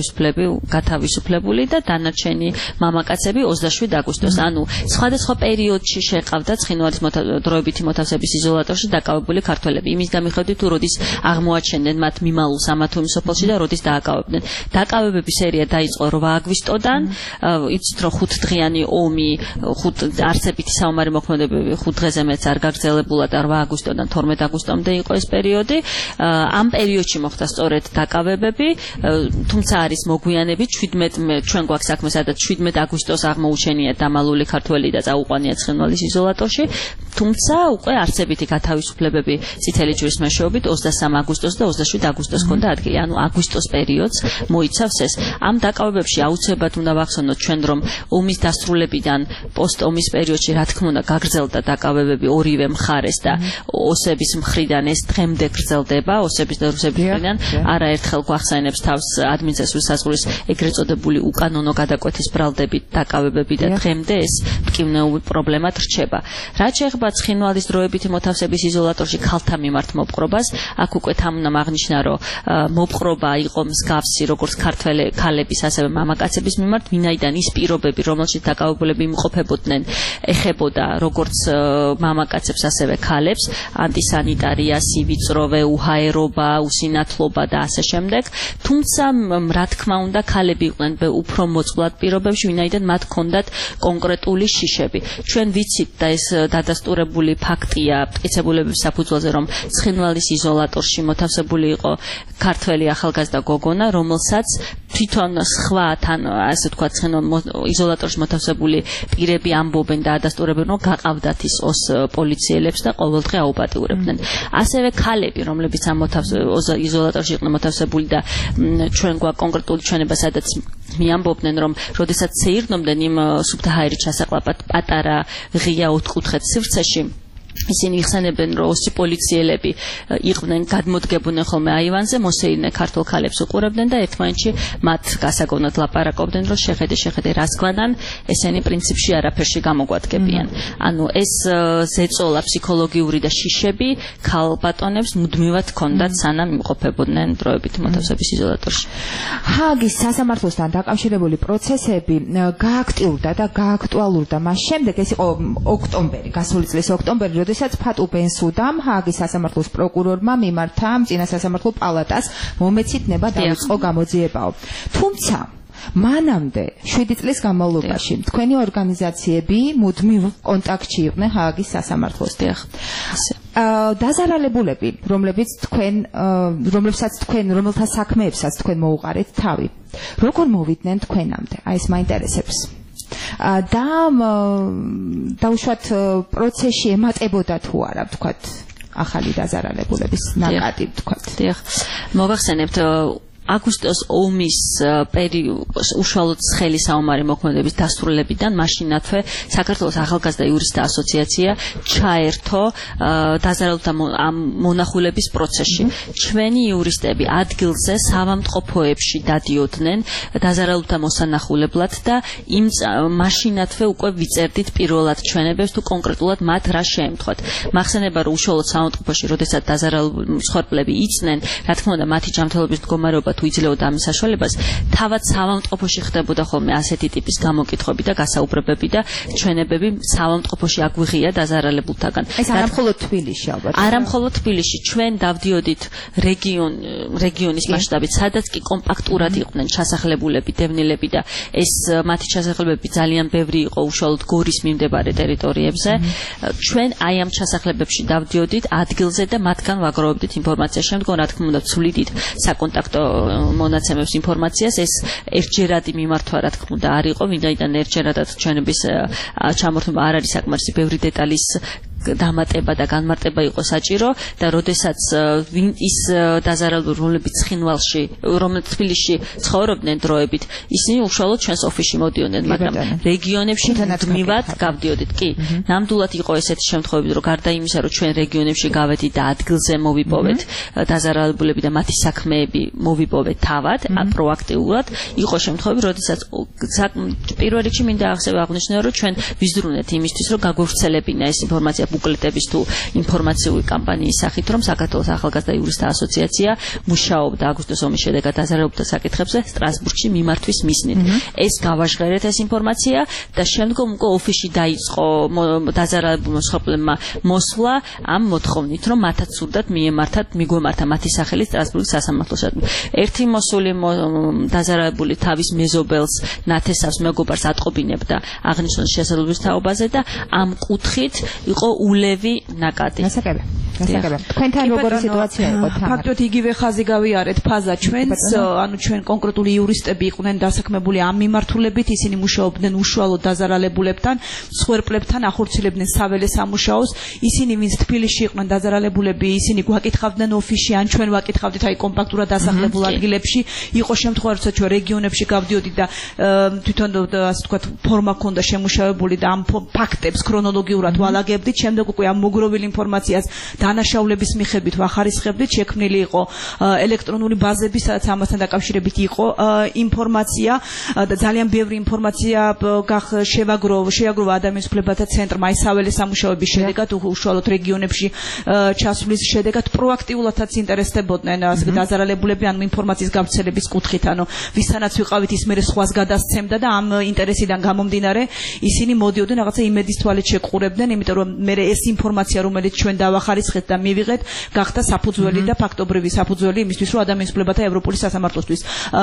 გათავისუფლებული და დანარჩენი მამაკაცები 27 აგვისტოს. ანუ სხვადასხვა პერიოდში შეყავდა ცხინვალის დროებითი მოთავსების იზოლატორში დაკავებული ქართველები. იმის გამიხედვით თუ როდის აღმოაჩენდნენ მათ მიმალულს ამა თუ იმ სოფელში და როდის დააკავებდნენ. დაკავებების სერია დაიწყო 8 აგვისტოდან, იცით რომ 5 დღიანი ომი, 5 არსებითი საომარი მოქმედებები 5 დღეზე მეც არ გაგრძელებულა და 8 აგვისტოდან 12 აგვისტომდე იყო ეს პერიოდი. ამ პერიოდში მოხდა სწორედ დაკავებები, თუმცა არის მოგვიანებით 17 ჩვენ გვაქვს საქმე, სადაც 17 აგვისტოს აღმოუჩენია დამალული ქართველი და წაუყვანია ცხინვალის იზოლატორში, თუმცა უკვე არსებითი გათავისუფლებები წითელი ჯვრის მეშვეობით 23 აგვისტოს და 27 აგვისტოს ჰქონდა ადგილი. ანუ აგვისტოს პერიოდს მოიცავს ეს. ამ დაკავებებში აუცილებლად უნდა ვახსენოთ ჩვენ, რომ омის დასრულებიდან პოსტ-ომის პერიოდში რა თქმა უნდა გაგრძელდა დაკავებები ორივე მხარეს და ოსების მხრიდან ეს დღემდე გრძელდება, ოსების და რუსების მხრიდან არაერთხელ გვახსენებს თავს ადმინისტრაციული საზღვრის ეგრეთ წოდებული უკანონო გადაკვეთის ბრალდებით დაკავებები და დღემდე ეს მტკივნეული პრობლემად რჩება. რაც შეეხება ცხინვალის დროებითი მოთავსების იზოლატორში ქალთა მიმართ მოპყრობას, აქ უკვე თან უნდა აღნიშნა, რომ მოპყრობა იყო მსგავსი როგორც ქალების, ასევე მამაკაცების მიმართ, ვინაიდან ის პირობები, რომელშიც დაკავებულები იმყოფებოდნენ, ეხებოდა როგორც მამაკაცებს, ასევე ქალებს, ანტისანიტარია, სივიწროვე, უჰაერობა, უსინათლობა და ასე შემდეგ. თუმცა რა თქმა უნდა ქალები იყვნენ უფრო მოწყვლად პირობებში, ვინაიდან მათ ჰქონდათ კონკრეტული შიშები. ჩვენ ვიცით და ეს დადასტურებული ფაქტია მტკიცებულებების საფუძველზე, რომ ცხინვალის იზოლატორში მოთავსებული იყო ქართველი ახალგაზრდა გოგონა, რომელსაც თვითონ სხვა თან ასე თქვა იზოლატორში მოთავსებული პირები ამბობენ და ადასტურებენ, რომ გაყავდათ ის ოს პოლიციელებს და ყოველდღე აუპატიურებდნენ. ასევე ქალები, რომლებიც ამ იზოლატორში იყვნენ მოთავსებული და ჩვენ გვაქვს კონკრეტული ჩვენება, სადაც მიამბობდნენ, რომ როდესაც ცეირნობდნენ იმ სუფთა ჰაერის ჩასაყლაპად პატარა ღია ოთხკუთხედ სივრცეში ისინი იხსენებენ, რომ ოსი პოლიციელები იყვნენ გადმოდგებოდნენ ხოლმე აივანზე, მოსეირნე ქართულ ქალებს უყურებდნენ და ერთმანეთში მათ გასაგონად ლაპარაკობდნენ, რომ შეხედე რას გვანან, ესენი პრინციპში არაფერში გამოგვადგებიან. ანუ ეს ზეწოლა ფსიქოლოგიური და შიშები ქალბატონებს მუდმივად ჰქონდათ, სანამ იმყოფებოდნენ დროებით მოთავსების იზოლატორში. ჰააგის სასამართლოსთან დაკავშირებული პროცესები გააქტიურდა და გააქტუალურდა მას შემდეგ, ეს იყო ოქტომბერი, გასული წლის ოქტომბერი, როდესაც ფატუ ბენსუდამ ჰააგის სასამართლოს პროკურორმა მიმართა წინა სასამართლო პალატას მომეცით ნება დაიწყო გამოძიებაო. თუმცა მანამდე 7 წლის განმავლობაში თქვენი ორგანიზაციები მუდმივ კონტაქტში იყვნენ ჰააგის სასამართლოსთან. დაზარალებულები, რომელთა საქმეებსაც თქვენ მოუყარეთ თავი, როგორ მოვიდნენ თქვენამდე? აი ეს მაინტერესებს. და დაუშვათ პროცესში ემატებოდა თუ არა, ვთქვათ, ახალი დაზარალებულების ნაკადი, ვთქვათ. დიახ, მოგახსენებთ აგვისტოს ომის პერიოდს უშუალოდ ცხელი საომარი მოქმედების დასრულებიდან მაშინათვე საქართველოს ახალგაზრდა იურისტთა ასოციაცია ჩაერთო დაზარალთა მონახულების პროცესში. ჩვენი იურისტები ადგილზე სავამტყოფოებში დადიოდნენ დაზარალთა მოსანახულებლად და იმ მაშინათვე უკვე ვიწერდით პირველად ჩვენებებს თუ კონკრეტულად მათ რა შეემთხვათ. მახსენება რომ უშუალოდ სავამტყოფოში როდესაც დაზარალებული მსხვერპლები იცნენ, რა თქმა უნდა მათი ჯანმრთელობის მდგომარეობა თუ იძლეოდა ამის საშუალებას, თავად სავამტყოფოში ხდებოდა ხოლმე ასეთი ტიპის გამოკითხვები და გასაუბრებები და ჩვენებები სავამტყოფოში აგვიღია დაზარალებულთაგან. ეს არა მხოლოდ თბილისში ალბათ. არა მხოლოდ თბილისში, ჩვენ დავდიოდით რეგიონის მასშტაბით, სადაც კი კომპაქტურად იყვნენ ჩასახლებულები, დევნილები და ეს მათი ჩასახლებები ძალიან ბევრი იყო უშუალოდ გორის მიმდებარე ტერიტორიებზე. ჩვენ აი ამ ჩასახლებებში დავდიოდით ადგილზე და მათგან ვაგროვებდით ინფორმაციას. შემდგომ რა თქმა უნდა ვცვლიდით საკონტაქტო მონაცემებს ინფორმაციას. ეს ერთჯერადი მიმართვა რა თქმა უნდა არ იყო, ვინაიდან ერთჯერადად ჩვენების ჩამორთმება არ არის საკმარისი ბევრი დეტალის დამატება და განმარტება იყო საჭირო და როდესაც ის დაზარალებული რომლებიც ცხინვალში, რომელიც თბილისში ცხოვრობდნენ დროებით, ისინი უშუალოდ ჩვენს ოფისში მოდიოდნენ, მაგრამ რეგიონებში მუდმივად გავდიოდით. კი, ნამდვილად იყო ესეთი შემთხვევები, რომ გარდა იმისა, რომ ჩვენ რეგიონებში გავედით და ადგილზე მოვიპოვეთ დაზარალებულები და მათი საქმეები მოვიპოვეთ თავად, პროაქტიულად, იყო შემთხვევები, როდესაც პირველ რიგში მინდა აღნიშნო, რომ ჩვენ ვიზრუნეთ იმისთვის, რომ გაგვევრცელებინა ეს ინფორმაცია ბუკლეტების თუ ინფორმაციული კამპანიის სახით, რომ საქართველოს ახალგაზრდა იურისტთა ასოციაცია მუშაობდა აგვისტოს ომის შედეგად დაზარალებულთა საკითხებზე სტრასბურგში მიმართვის მიზნით. ეს გავაჟღერეთ ეს ინფორმაცია და შემდგომ უკვე ოფისში დაიწყო დაზარალებულ მოსხმელებმა მოსვლა ამ მოთხოვნით, რომ მათაც სურდათ მიგვემართა მათი სახელი სტრასბურგის სასამართლოში. ერთი მოსული დაზარალებული თავის მეზობელს, ნათესავს, მეგობარს ატყობინებდა აღნიშნულ შესაძლებლობის თაობაზე და ამ კუთხით იყო ულევი ნაკადი. გასაგები. თქვენთან როგორი სიტუაცია იყო თან? ფაქტობრივად იგივე ხაზი გავიარეთ ფაზა ჩვენს, ანუ ჩვენ კონკრეტული იურისტები იყვნენ დასაქმებული ამ მიმართულებით, ისინი მუშაობდნენ უშუალოდ დაზარალებულებთან, მსხვერპლებთან, ახორციელებდნენ საველე სამუშაოს. ისინი ვინც თბილისში იყვნენ დაზარალებულები, ისინი გვაკითხავდნენ ოფისში, ან ჩვენ ვაკითხავდით აი კომპაქტურად დასახლებულ ადგილებში. იყო შემთხვევა, როცა ჩვენ რეგიონებში გავდიოდით და თვითონ ასე ვთქვათ ფორმა ქონდა შემუშავებული და ამ ფაქტებს ქრონოლოგიურად ვალაგებდით, შემდეგ უკვე ამ მოგროვილი ინფორმაციას დანაშაულების მიხედვით ვახარისხებდით, შექმნილი იყო ელექტრონული ბაზები, სადაც ამასთან დაკავშირებით იყო ინფორმაცია და ძალიან ბევრი ინფორმაცია შეაგროვა ადამიანის უფლებათა ცენტრმა აი საველე სამუშაოების შედეგად, უშუალოდ რეგიონებში ჩასვლის შედეგად პროაქტიულადაც ინტერესდებოდნენ დაზარალებულები ან ინფორმაციის გავრცელების კუთხით, ანუ ვისთანაც ვიყავით ის მერე სხვას გადასცემდა და ამ ინტერესიდან გამომდინარე ისინი მოდიოდნენ რაღაცა იმედის თვალით შეყურებდნენ, იმიტომ რომ მე ეს ინფორმაცია რომელიც ჩვენ დავახარისხეთ და მივიღეთ გახდა საფუძველი და ფაქტობრივი საფუძველი იმისთვის რომ ადამიანის უფლებათა ევროპული სასამართლოსთვის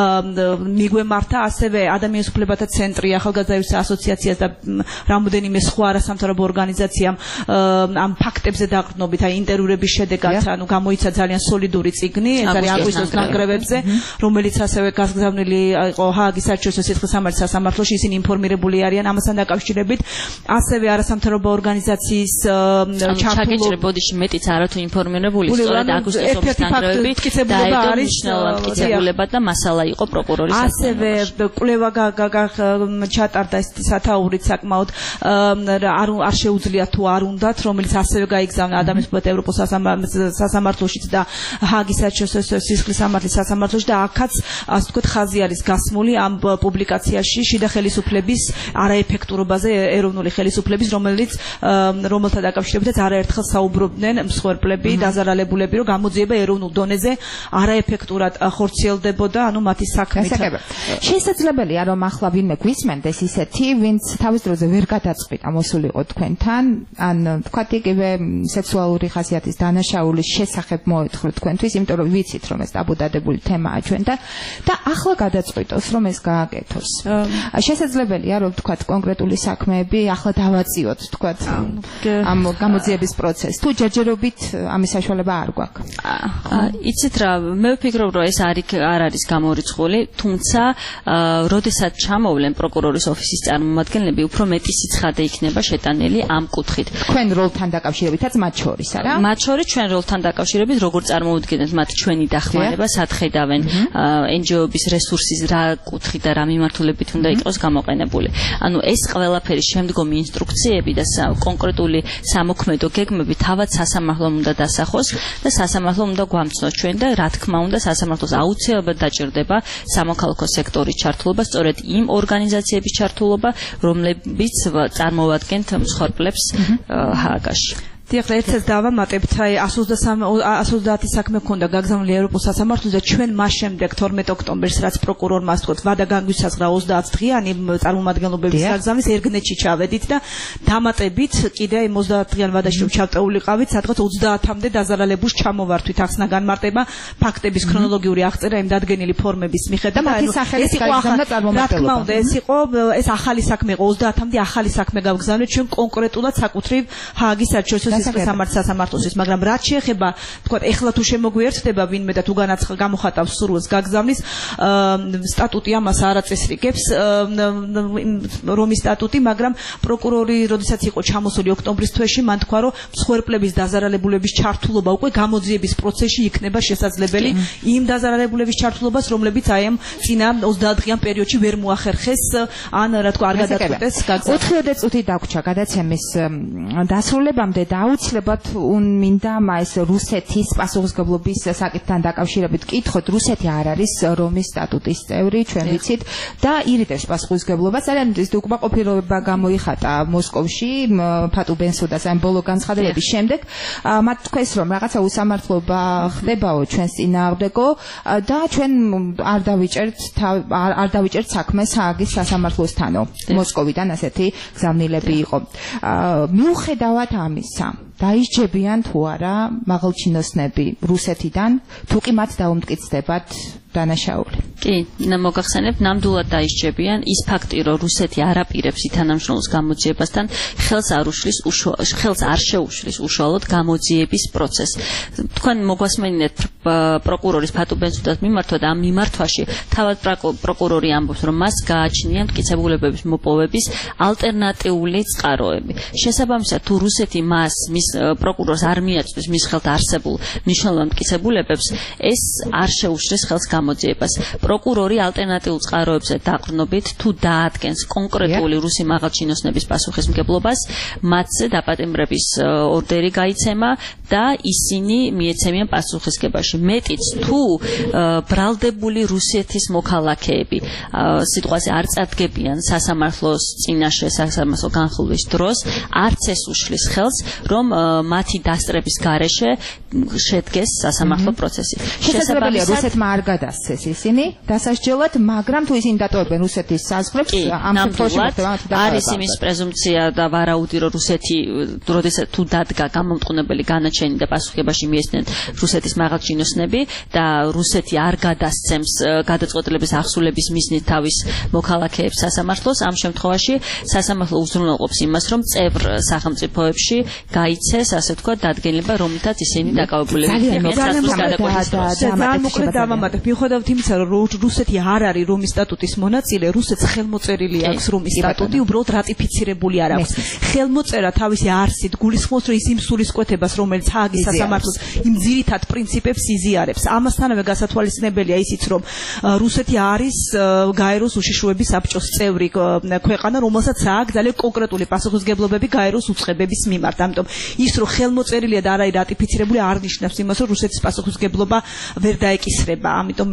მიგვემართა ასევე ადამიანის უფლებათა ცენტრი, ახალგაზრდა იურისტთა ასოციაციას და რამოდენიმე სხვა არასამთავრობო ორგანიზაციამ ამ ფაქტებზე დაყრდნობით აი ინტერვიუების შედეგად ანუ გამოიცა ძალიან სოლიდური წიგნი, ეს არის აგვისტოს ნანგრევებზე, რომელიც ასევე გასგზავნილი იყო ჰააგის საერთაშორისო სიცხის სამართლის სასამართლოში, ისინი ინფორმირებული არიან ამასთან დაკავშირებით. ასევე არასამთავრობო ორგანიზაციის ჩაგეჭრებოდიში მეტიც მაინც არა თუ ინფორმირებული სწორედ აგვისტოს ომის ნანგრევები დაედო მნიშვნელოვან მტკიცებულებად და მასალა იყო პროკურორის ასევე კვლევა ჩატარდა ეს სათაურით საკმაოდ არ შეუძლია თუ არ უნდათ რომელიც ასევე გაიგზავნა ადამიანის ევროპულ სასამართლოშიც და ჰააგის საერთაშორისო სისხლის სამართლის სასამართლოში და აქაც ასე ვთქვათ ხაზი არის გასმული ამ პუბლიკაციაში შიდა ხელისუფლების არაეფექტურობაზე ეროვნული ხელისუფლების რომელთა დაკავშირებითაც არაერთხელ საუბრობდნენ მსხვერპლები დაზარალებულები რომ გამოძიება ეროვნულ დონეზე არაეფექტურად ხორციელდებოდა ანუ მათი საქმით შესაძლებელია რომ ახლა ვინმე გვისმენდეს ისეთი ვინც თავის დროზე ვერ გადაწყვიტა მოსულიყო თქვენთან ან თქვათ იგივე სექსუალური ხასიათის დანაშაულის შესახებ მოეთხროთ თქვენთვის იმიტომ რომ ვიცით რომ ეს ტაბუდადებული თემაა ჩვენთან და ახლა გადაწყვიტოს რომ ეს გააკეთოს შესაძლებელია რომ თქვათ კონკრეტული საქმეები ახლა დავაწიოთ თქვათ ამ გამოძიების პროცესს თუ ჯერჯერობით ამის საშუალება არ გვაქვს იცით რა მე ვფიქრობ რომ ეს არ არის გამორიცხული თუმცა როდესაც ჩამოვლენ პროკურორის ოფისის წარმომადგენლები უფრო მეტი სიცხადე იქნება შეტანილი ამ კუთხით თქვენ როლთან დაკავშირებითაც მათ შორის არა მათ შორის ჩვენ როლთან დაკავშირებით როგორ წარმოუდგენთ მათ ჩვენი დახმარება სათხედავენ NGO-ების რესურსის რა კუთხით და რა მიმართულებით უნდა იყოს გამოყენებული ანუ ეს ყველაფერი შემდგომი ინსტრუქციები და კონკრეტული სამოქმედო გეგმები თავად სასამართლომ უნდა დასახოს და სასამართლომ უნდა გვამცნოს ჩვენ და რა თქმა უნდა სასამართლოს აუცილებლად დაჭირდება სამოქალაქო სექტორის ჩართულობა სწორედ იმ ორგანიზაციების ჩართულობა რომლებიც წარმოვადგენთ მსხვერპლებს ჰააგაში დიახ ერთად დავამატებთ აი 130 საქმე ქონდა გაგზავნილი ევროპულ სასამართლოზე და ჩვენ მას შემდეგ 12 ოქტომბერს რაც პროკურორმა ასე ვთქვათ ვადა განგვისაზღვრა 30 დღიანი წარმომადგენლობების გაგზავნის ერგნეთში ჩავედით და დამატებით კიდე 30 დღიან ვადაში რომ ჩავტეულიყავით სადღაც 30-მდე დაზარალებულს ჩამოვართვით ახსნა განმარტება ფაქტების ქრონოლოგიური აღწერა იმ დადგენილი ფორმების მიხედვით და მათი სახელის გაგზავნა წარმომადგენლობა ეს ახალი საქმე იყო 30-მდე ახალი საქმე გავგზავნეთ ჩვენ კონკრეტულად საკუთრივ ჰააგის საერთაშორისო სასამართლოსთვის, მაგრამ რაც შეეხება, თქვათ, ეხლა თუ შემოგვიერთდება ვინმე და თუ გამოხატავს სურვილს გაგზავნის სტატუტი ამას არ აწესრიგებს რომის სტატუტი, მაგრამ პროკურორი, როდესაც იყო ჩამოსული ოქტომბრის თვეში, მან თქვა, რომ მსხვერპლების დაზარალებულების ჩართულობა უკვე გამოძიების პროცესში იქნება შესაძლებელი იმ დაზარალებულების ჩართულობას, რომლებიც აი ამ წინა 30 დღიან პერიოდში ვერ მოახერხეს, ან რა თქვა, არ გადაწყვეტეს გაგზავნა. 4 წუთი დაგვრჩა გადაცემის დასრულებამდე და აუცილებლად მინდა ეს რუსეთის პასუხისმგებლობის საკითხთან დაკავშირებით კითხოთ რუსეთი არ არის რომის სტატუტის წევრი ჩვენ ვიცით და ირიდებს პასუხისმგებლობას ძალიან ის უკმაყოფილება გამოიხატა მოსკოვში ფატუ ბენსუდას ამ ბოლო განცხადებების შემდეგ მათ თქვეს რომ რაღაცა უსამართლობა ხდებაო ჩვენს წინააღმდეგო და ჩვენ არ დავიჭერთ საქმეს ჰააგის სასამართლოსთანო მოსკოვიდან ასეთი გზავნილები იყო მიუხედავად ამისა დაისჯებიან თუ არა მაღალჩინოსნები რუსეთიდან თუ კი მათ დაუმტკიცდებათ დანაშაული. კი, მოგახსენებ, ნამდვილად დაისჯებიან ის ფაქტი, რომ რუსეთი არ აპირებს ითანამშრომლოს გამოძიებასთან, ხელს არ შეუშლის უშუალოდ გამოძიების პროცესს. თქვენ მოგვასმენინეთ პროკურორის ფატუ ბენსუდას მიმართვა და ამ მიმართვაში თავად პროკურორი ამბობს, რომ მას გააჩნია მტკიცებულებების მოპოვების ალტერნატიული წყაროები. შესაბამისად, თუ რუსეთი მის პროკურორს არ მიაწვდის მის ხელთ არსებულ მნიშვნელოვან მტკიცებულებებს, ეს არ შეუშლის ხელს გამოძიებას. პროკურორი ალტერნატიულ წყაროებზე დაყრდნობით თუ დაადგენს კონკრეტული რუსი მაღალჩინოსნების პასუხისმგებლობას, მათზე დაპატიმრების ორდერი გაიცემა და ისინი მიეცემიან პასუხისგებაში. მეტიც თუ ბრალდებული რუსეთის მოქალაქეები სიტყვაზე არ წარდგებიან სასამართლოს წინაშე სასამართლო განხილვის დროს, არც ეს უშლის ხელს, რომ მათი დასწრების გარეშე შედგეს სასამართლო პროცესი. შესაძლებელია რუსეთმა არ გადასცეს ისინი დასასჯელად, მაგრამ თუ ისინი დატოვებენ რუსეთის საზღვრებს, ამ შემთხვევაში არის იმის პრეზუმპცია და ვარაუდი, რომ რუსეთი, როდესაც თუ დადგა გამომტყუნებელი განაჩენი და პასუხისმგებაში მიესწნენ რუსეთის მაღალჩინოსნები და რუსეთი არ გადასცემს გადაწყვეტილების აღსრულების მიზნით თავის მოქალაქეებს სასამართლოს, ამ შემთხვევაში სასამართლო უზრუნველყოფს იმას, რომ წევრ სახელმწიფოებში გაიცეს, ასე ვთქვათ, დადგენილება, რომლითაც ისინი დაკავებულები იქნებიან სასამართლოს გადაკვეთის დროს. დავამატებ, მიუხედავად იმისა, რომ რუსეთი არ არის რომის სტატუტის მონაწილე, რუსეთს ხელმოწერილი აქვს რომის სტატუტი, უბრალოდ რატიფიცირებული არ აქვს. ხელმოწერა თავისი არსით გულისხმობს, რომ ის იმ სულისკვეთებას, რომელიც ჰააგის სასამართლოს იმ ძირითად პრინციპებს იზიარებს. ამასთანავე გასათვალისწინებელია ისიც, რომ რუსეთი არის გაეროს უშიშროების საბჭოს წევრი ქვეყანა, რომელსაც აქვს ძალიან კონკრეტული პასუხისმგებლობები გაეროს უწყებების მიმართ. ამიტომ ის, რომ ხელმოწერილია და არ არის რატიფიცირებული, არ ნიშნავს იმას, რომ რუსეთის პასუხისმგებლობა ვერ დაეკისრება. ამიტომ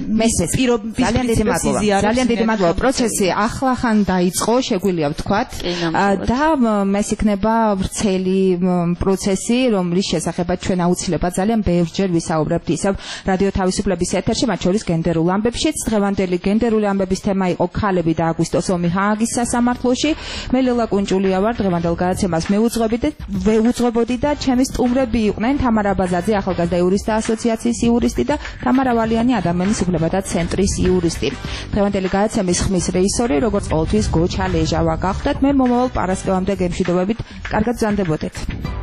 ძალიან დიდი მადლობა. პროცესი ახლახან დაიწყო, შეგვიძლია ვთქვათ, და ეს იქნება ვრცელი პროცესი, რომლის შესახებაც ჩვენ აუცილებლად ძალიან ბევრჯერ ვისაუბრებთ ისევ რადიო თავისუფლების ეთერში, მათ შორის გენდერულ ამბებშიც. დღევანდელი გენდერული ამბების თემა იყო ქალები და აგვისტოს ომი ჰააგის სასამართლოში. მე ლელა კუნჭულია ვარ, დღევანდელ გადაცემას მეუძღვებოდი და ჩემი სტუმრები იყვნენ თამარა ბაზაძე, ახალგაზრდა იურისტთა ასოციაციის იურისტი და თამარა ვალიანი, ადამიანის უფლებათა ცენტრის იურისტი. დღევანდელი გადაცემის ხმის რეჟისორი, როგორც ყოველთვის, გოჩა ლეჟავა გახდათ. მე მომავალ პარასკევამდე გემშვიდობებით, კარგად ბრძანდებოდეთ.